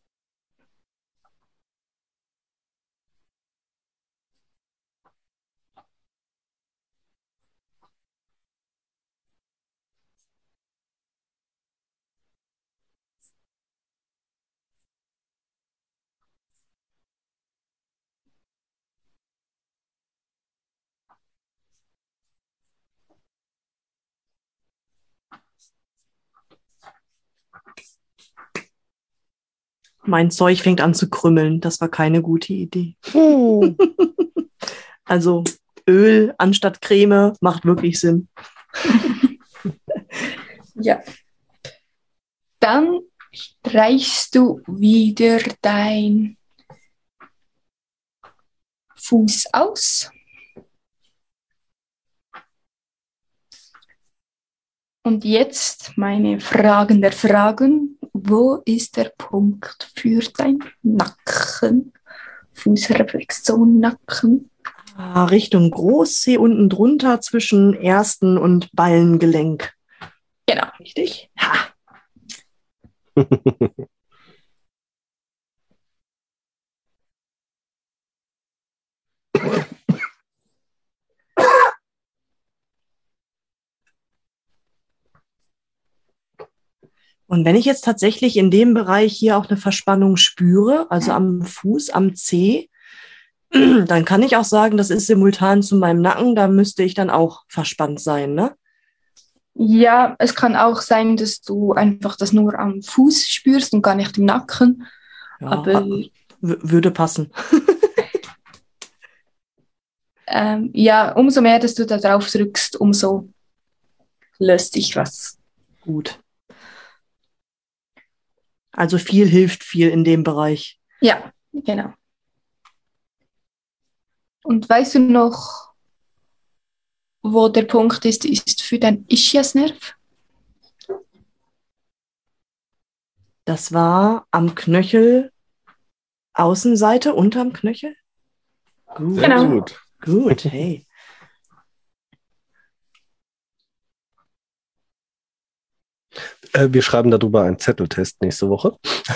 Mein Zeug fängt an zu krümmeln. Das war keine gute Idee. Uh. Also Öl anstatt Creme macht wirklich Sinn. Ja. Dann streichst du wieder dein Fuß aus. Und jetzt meine Fragen der Fragen. Wo ist der Punkt für dein Nacken? Fußreflexion, Nacken. Ah, Richtung Großzeh unten drunter zwischen ersten und Ballengelenk. Genau. Richtig? Ha. Und wenn ich jetzt tatsächlich in dem Bereich hier auch eine Verspannung spüre, also am Fuß, am Zeh, dann kann ich auch sagen, das ist simultan zu meinem Nacken, da müsste ich dann auch verspannt sein, ne? Ja, es kann auch sein, dass du einfach das nur am Fuß spürst und gar nicht im Nacken. Ja, Aber w- würde passen. ähm, ja, umso mehr, dass du da drauf drückst, umso löst sich was. Gut. Also viel hilft viel in dem Bereich. Ja, genau. Und weißt du noch, wo der Punkt ist, ist für dein Ischiasnerv? Das war am Knöchel, Außenseite, unterm Knöchel? Gut. Sehr Genau. gut. Gut, hey. Äh, wir schreiben darüber einen Zetteltest nächste Woche.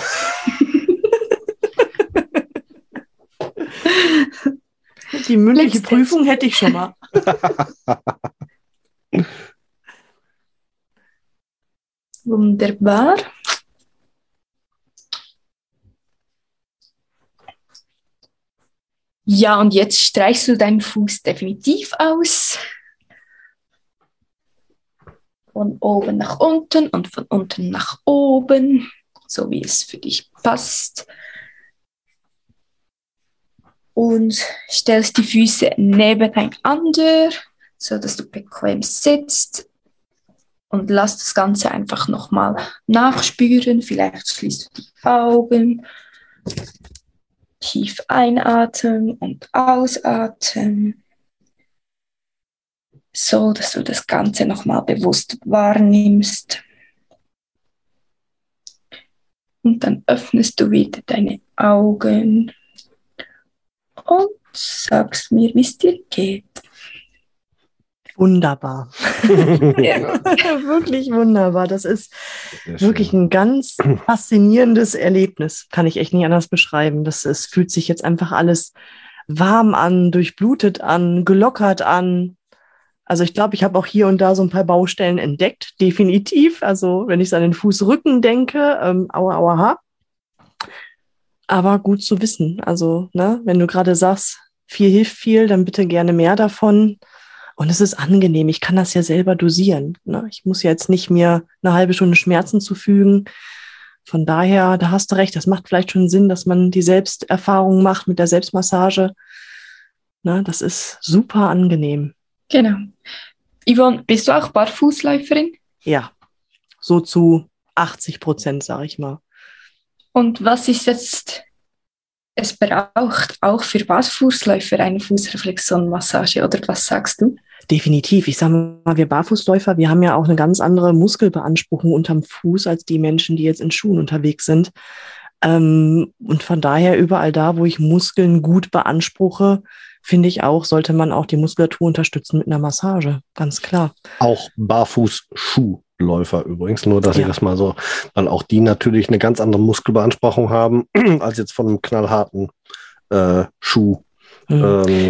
Die mündliche Blitztest. Prüfung hätte ich schon mal. Wunderbar. Ja, und jetzt streichst du deinen Fuß definitiv aus. Von oben nach unten und von unten nach oben, so wie es für dich passt. Und stellst die Füße nebeneinander, so dass du bequem sitzt. Und lass das Ganze einfach nochmal nachspüren. Vielleicht schließt du die Augen. Tief einatmen und ausatmen. So, dass du das Ganze nochmal bewusst wahrnimmst. Und dann öffnest du wieder deine Augen und sagst mir, wie es dir geht. Wunderbar. Wirklich wunderbar. Das ist Sehr wirklich schön. ein ganz faszinierendes Erlebnis. Kann ich echt nicht anders beschreiben. Das, es fühlt sich jetzt einfach alles warm an, durchblutet an, gelockert an. Also ich glaube, ich habe auch hier und da so ein paar Baustellen entdeckt, definitiv. Also wenn ich an den Fußrücken denke, ähm, aua, aua, ha. Aber gut zu wissen. Also, ne, wenn du gerade sagst, viel hilft viel, dann bitte gerne mehr davon. Und es ist angenehm. Ich kann das ja selber dosieren. Ne? Ich muss ja jetzt nicht mir eine halbe Stunde Schmerzen zufügen. Von daher, da hast du recht. Das macht vielleicht schon Sinn, dass man die Selbsterfahrung macht mit der Selbstmassage. Ne, das ist super angenehm. Genau. Yvonne, bist du auch Barfußläuferin? Ja, so zu achtzig Prozent, sage ich mal. Und was ist jetzt, es braucht auch für Barfußläufer eine Fußreflexzonenmassage, oder was sagst du? Definitiv. Ich sage mal, wir Barfußläufer, wir haben ja auch eine ganz andere Muskelbeanspruchung unterm Fuß als die Menschen, die jetzt in Schuhen unterwegs sind. Ähm, und von daher überall da, wo ich Muskeln gut beanspruche, finde ich auch, sollte man auch die Muskulatur unterstützen mit einer Massage. Ganz klar. Auch Barfußschuhläufer übrigens, nur dass ja. ich das mal so, weil auch die natürlich eine ganz andere Muskelbeanspruchung haben, als jetzt von einem knallharten äh, Schuh. Mhm. Ähm,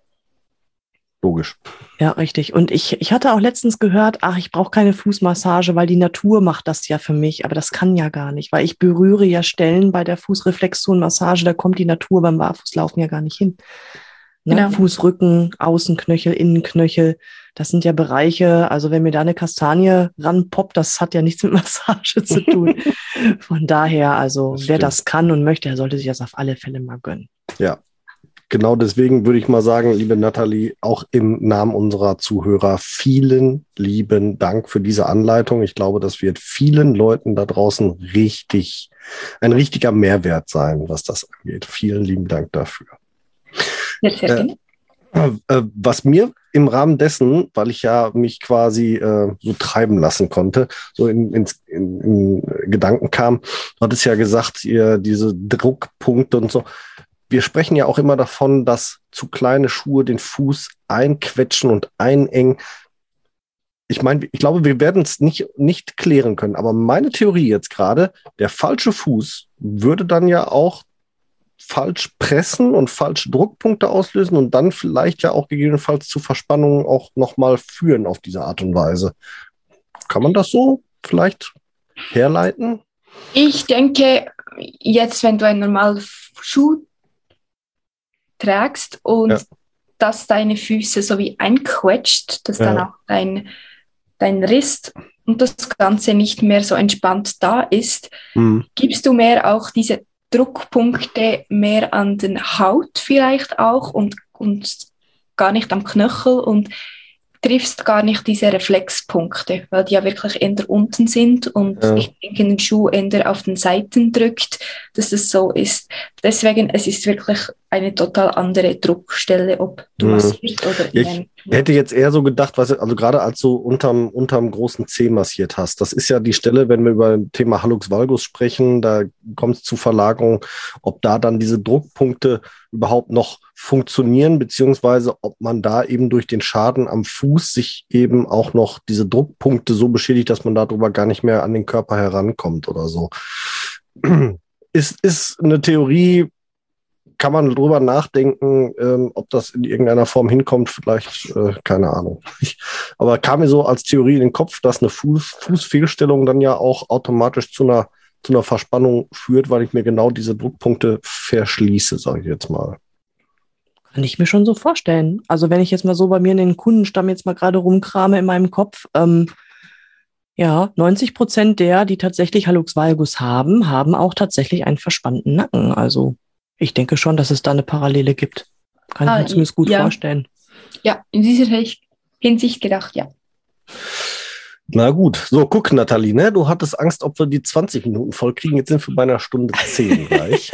logisch. Ja, richtig. Und ich, ich hatte auch letztens gehört, ach, ich brauche keine Fußmassage, weil die Natur macht das ja für mich. Aber das kann ja gar nicht, weil ich berühre ja Stellen bei der Fußreflexzonenmassage, da kommt die Natur beim Barfußlaufen ja gar nicht hin. Ne? Genau. Fußrücken, Außenknöchel, Innenknöchel, das sind ja Bereiche, also wenn mir da eine Kastanie ranpoppt, das hat ja nichts mit Massage zu tun. Von daher, also das wer stimmt. das kann und möchte, der sollte sich das auf alle Fälle mal gönnen. Ja, genau deswegen würde ich mal sagen, liebe Nathalie, auch im Namen unserer Zuhörer, vielen lieben Dank für diese Anleitung. Ich glaube, das wird vielen Leuten da draußen richtig, ein richtiger Mehrwert sein, was das angeht. Vielen lieben Dank dafür. Ja, sehr gerne. Äh, äh, was mir im Rahmen dessen, weil ich ja mich quasi äh, so treiben lassen konnte, so in, in, in, in Gedanken kam, du hattest ja gesagt, ihr diese Druckpunkte und so. Wir sprechen ja auch immer davon, dass zu kleine Schuhe den Fuß einquetschen und einengen. Ich meine, ich glaube, wir werden es nicht, nicht klären können, aber meine Theorie jetzt gerade, der falsche Fuß würde dann ja auch falsch pressen und falsche Druckpunkte auslösen und dann vielleicht ja auch gegebenenfalls zu Verspannungen auch nochmal führen auf diese Art und Weise. Kann man das so vielleicht herleiten? Ich denke, jetzt, wenn du einen normalen Schuh trägst und ja. dass deine Füße so wie einquetscht, dass ja. dann auch dein, dein Riss und das Ganze nicht mehr so entspannt da ist, mhm. gibst du mehr auch diese Druckpunkte mehr an den Haut vielleicht auch und, und gar nicht am Knöchel und triffst gar nicht diese Reflexpunkte, weil die ja wirklich eher unten sind und ja. ich denke, den Schuh eher auf den Seiten drückt, dass es so ist. Deswegen, es ist wirklich eine total andere Druckstelle, ob du mhm. massierst oder in einem Ich hätte jetzt eher so gedacht, was, also gerade als du unterm, unterm großen Zeh massiert hast, das ist ja die Stelle, wenn wir über das Thema Hallux valgus sprechen, da kommt es zu Verlagerung, ob da dann diese Druckpunkte überhaupt noch funktionieren, beziehungsweise ob man da eben durch den Schaden am Fuß sich eben auch noch diese Druckpunkte so beschädigt, dass man darüber gar nicht mehr an den Körper herankommt oder so. Ist, ist eine Theorie, kann man drüber nachdenken, ähm, ob das in irgendeiner Form hinkommt, vielleicht, äh, keine Ahnung. Ich, aber kam mir so als Theorie in den Kopf, dass eine Fuß, Fußfehlstellung dann ja auch automatisch zu einer, zu einer Verspannung führt, weil ich mir genau diese Druckpunkte verschließe, sage ich jetzt mal. Kann ich mir schon so vorstellen. Also wenn ich jetzt mal so bei mir in den Kundenstamm jetzt mal gerade rumkrame in meinem Kopf, ähm, ja, neunzig Prozent der, die tatsächlich Hallux valgus haben, haben auch tatsächlich einen verspannten Nacken. Also ich denke schon, dass es da eine Parallele gibt. Kann ah, ich mir zumindest gut ja. vorstellen. Ja, in dieser Hinsicht gedacht, ja. Na gut, so guck Nathalie, ne? Du hattest Angst, ob wir die zwanzig Minuten voll kriegen. Jetzt sind wir bei einer Stunde zehn gleich.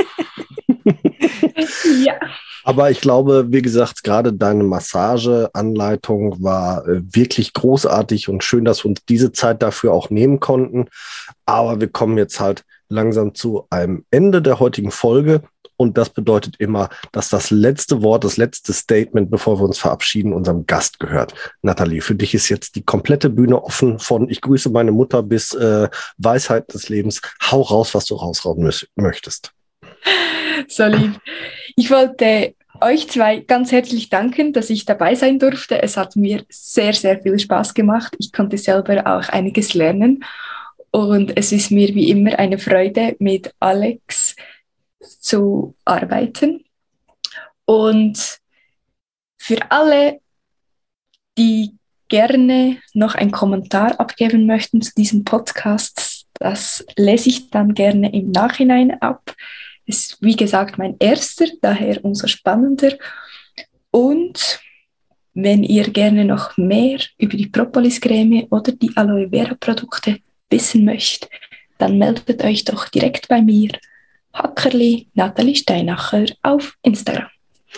Ja. Aber ich glaube, wie gesagt, gerade deine Massageanleitung war äh, wirklich großartig und schön, dass wir uns diese Zeit dafür auch nehmen konnten. Aber wir kommen jetzt halt langsam zu einem Ende der heutigen Folge. Und das bedeutet immer, dass das letzte Wort, das letzte Statement, bevor wir uns verabschieden, unserem Gast gehört. Nathalie, für dich ist jetzt die komplette Bühne offen von ich grüße meine Mutter bis äh, Weisheit des Lebens. Hau raus, was du raushauen möchtest. So lieb. Ich wollte euch zwei ganz herzlich danken, dass ich dabei sein durfte. Es hat mir sehr, sehr viel Spaß gemacht. Ich konnte selber auch einiges lernen. Und es ist mir wie immer eine Freude, mit Alex zu arbeiten. Und für alle, die gerne noch einen Kommentar abgeben möchten zu diesem Podcast, das lese ich dann gerne im Nachhinein ab. Es ist, wie gesagt, mein erster, daher umso spannender. Und wenn ihr gerne noch mehr über die Propolis-Creme oder die Aloe Vera-Produkte wissen möchtet, dann meldet euch doch direkt bei mir, Hackerli Nathalie Steinacher, auf Instagram.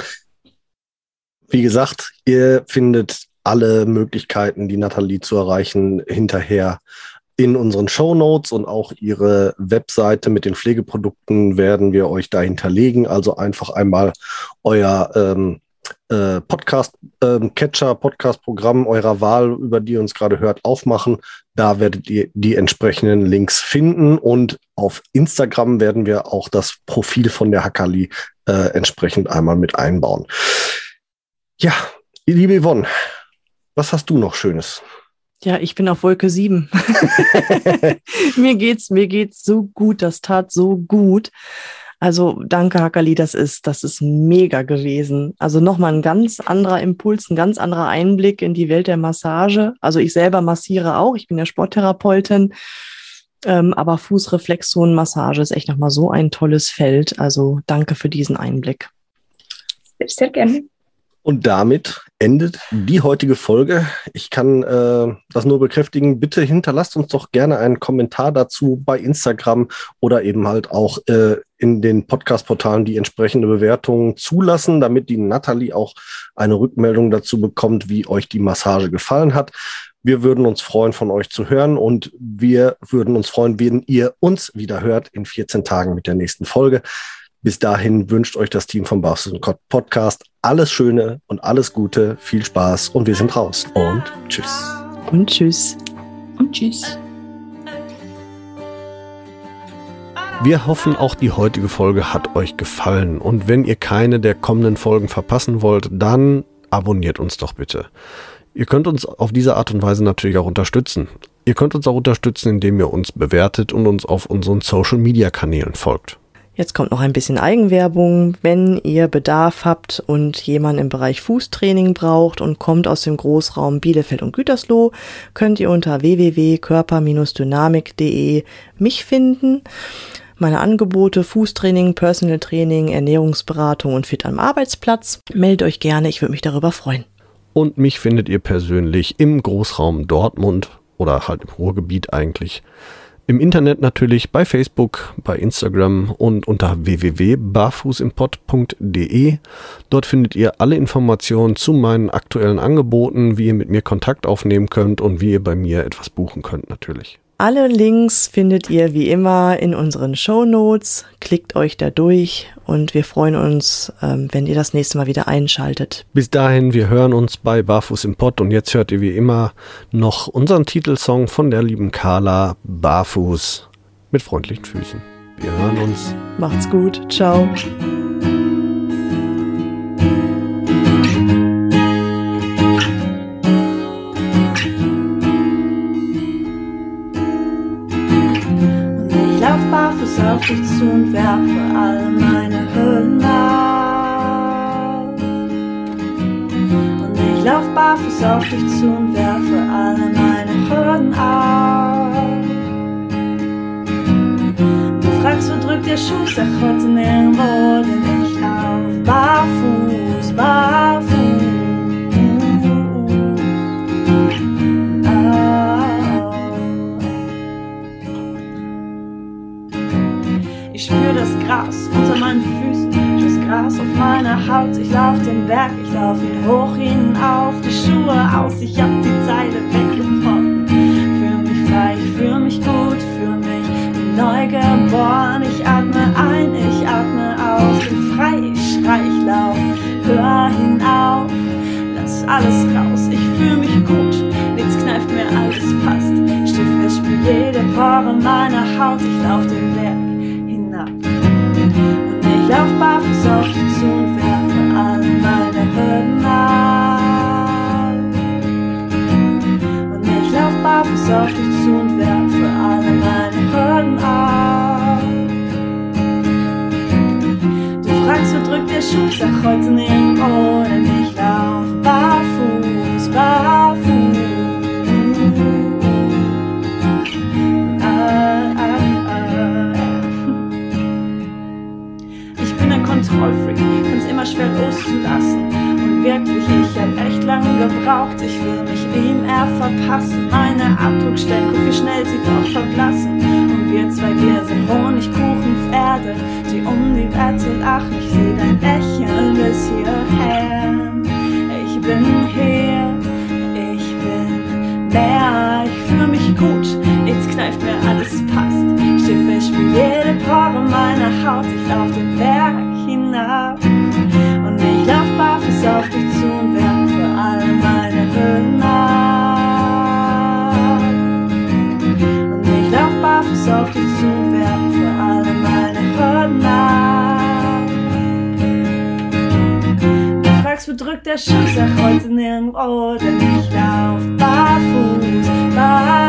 Wie gesagt, ihr findet alle Möglichkeiten, die Nathalie zu erreichen, hinterher in unseren Shownotes, und auch ihre Webseite mit den Pflegeprodukten werden wir euch da hinterlegen. Also einfach einmal euer ähm, äh, Podcast-Catcher, ähm, Podcast-Programm eurer Wahl, über die ihr uns gerade hört, aufmachen. Da werdet ihr die entsprechenden Links finden, und auf Instagram werden wir auch das Profil von der Hackerli äh, entsprechend einmal mit einbauen. Ja, liebe Yvonne, was hast du noch Schönes? Ja, ich bin auf Wolke sieben. mir geht's, mir geht's so gut, das tat so gut. Also danke, Hackerli, das ist, das ist mega gewesen. Also nochmal ein ganz anderer Impuls, ein ganz anderer Einblick in die Welt der Massage. Also ich selber massiere auch, ich bin ja Sporttherapeutin, ähm, aber Fußreflexzonenmassage ist echt nochmal so ein tolles Feld. Also danke für diesen Einblick. Sehr, sehr gerne. Und damit endet die heutige Folge. Ich kann äh, das nur bekräftigen. Bitte hinterlasst uns doch gerne einen Kommentar dazu bei Instagram oder eben halt auch äh, in den Podcast-Portalen die entsprechende Bewertungen zulassen, damit die Nathalie auch eine Rückmeldung dazu bekommt, wie euch die Massage gefallen hat. Wir würden uns freuen, von euch zu hören, und wir würden uns freuen, wenn ihr uns wieder hört in vierzehn Tagen mit der nächsten Folge. Bis dahin wünscht euch das Team vom Barfuß und Kott Podcast alles Schöne und alles Gute, viel Spaß, und wir sind raus. Und tschüss. Und tschüss. Und tschüss. Wir hoffen, auch die heutige Folge hat euch gefallen. Und wenn ihr keine der kommenden Folgen verpassen wollt, dann abonniert uns doch bitte. Ihr könnt uns auf diese Art und Weise natürlich auch unterstützen. Ihr könnt uns auch unterstützen, indem ihr uns bewertet und uns auf unseren Social-Media-Kanälen folgt. Jetzt kommt noch ein bisschen Eigenwerbung. Wenn ihr Bedarf habt und jemanden im Bereich Fußtraining braucht und kommt aus dem Großraum Bielefeld und Gütersloh, könnt ihr unter w w w punkt körper Bindestrich dynamik punkt de mich finden. Meine Angebote: Fußtraining, Personal Training, Ernährungsberatung und Fit am Arbeitsplatz. Meldet euch gerne, ich würde mich darüber freuen. Und mich findet ihr persönlich im Großraum Dortmund oder halt im Ruhrgebiet eigentlich. Im Internet natürlich, bei Facebook, bei Instagram und unter w w w punkt barfußimpott punkt de. Dort findet ihr alle Informationen zu meinen aktuellen Angeboten, wie ihr mit mir Kontakt aufnehmen könnt und wie ihr bei mir etwas buchen könnt natürlich. Alle Links findet ihr wie immer in unseren Shownotes. Klickt euch da durch, und wir freuen uns, ähm, wenn ihr das nächste Mal wieder einschaltet. Bis dahin, wir hören uns bei Barfuß im Pott, und jetzt hört ihr wie immer noch unseren Titelsong von der lieben Carla, Barfuß mit freundlichen Füßen. Wir hören uns. Macht's gut. Ciao. Barfuß auf dich zu und werfe all meine Hüllen ab. Und ich lauf barfuß auf dich zu und werfe alle meine Hürden ab. Du fragst, wo drückt der Schuh? Sag heute nirgendwo, denn ich lauf barfuß, barfuß. Ich spür das Gras unter meinen Füßen, das Gras auf meiner Haut. Ich lauf den Berg, ich lauf ihn hoch hinauf, die Schuhe aus, ich hab die Zeile weggebrochen. Fühl mich frei, ich fühl mich gut, fühl mich wie neu geboren. Ich atme ein, ich atme aus, bin frei, ich schrei, ich lauf, hör hinauf, lass alles raus. Ich fühl mich gut, nichts kneift mir, alles passt. Steh fest, spür jede Pore meiner Haut, ich lauf den Berg. Und ich lauf barfuß auf dich zu und werfe all der Schuh sagt heute nirgendwo, denn ich lauf barfuß, barfuß. Ah, ah, ah. Ich bin ein Kontrollfreak, find's immer schwer loszulassen. Und wirklich, ich hab echt lange gebraucht, ich will mich ihm eher verpassen. Meine Abdruckstellen, guck wie schnell sie doch verblassen. Und wir zwei Gläser Honigkuchenpferde, die um die Wette lachen. Ich seh dein Lächeln bis hierher. Ich bin hier, ich bin mehr, ich fühl mich gut, nichts kneift mir, alles passt. Steh fest wie jede Pore meiner Haut, ich lauf den Berg hinab. Und ich lauf barfuß auf dich zu und werf für alle meine Hürden ab. Und ich lauf barfuß auf dich zu und werf für alle meine Hürden ab. Du fragst, wo drückt der Schuh, sag heute nirgendwo, denn ich lauf barfuß, barfuß.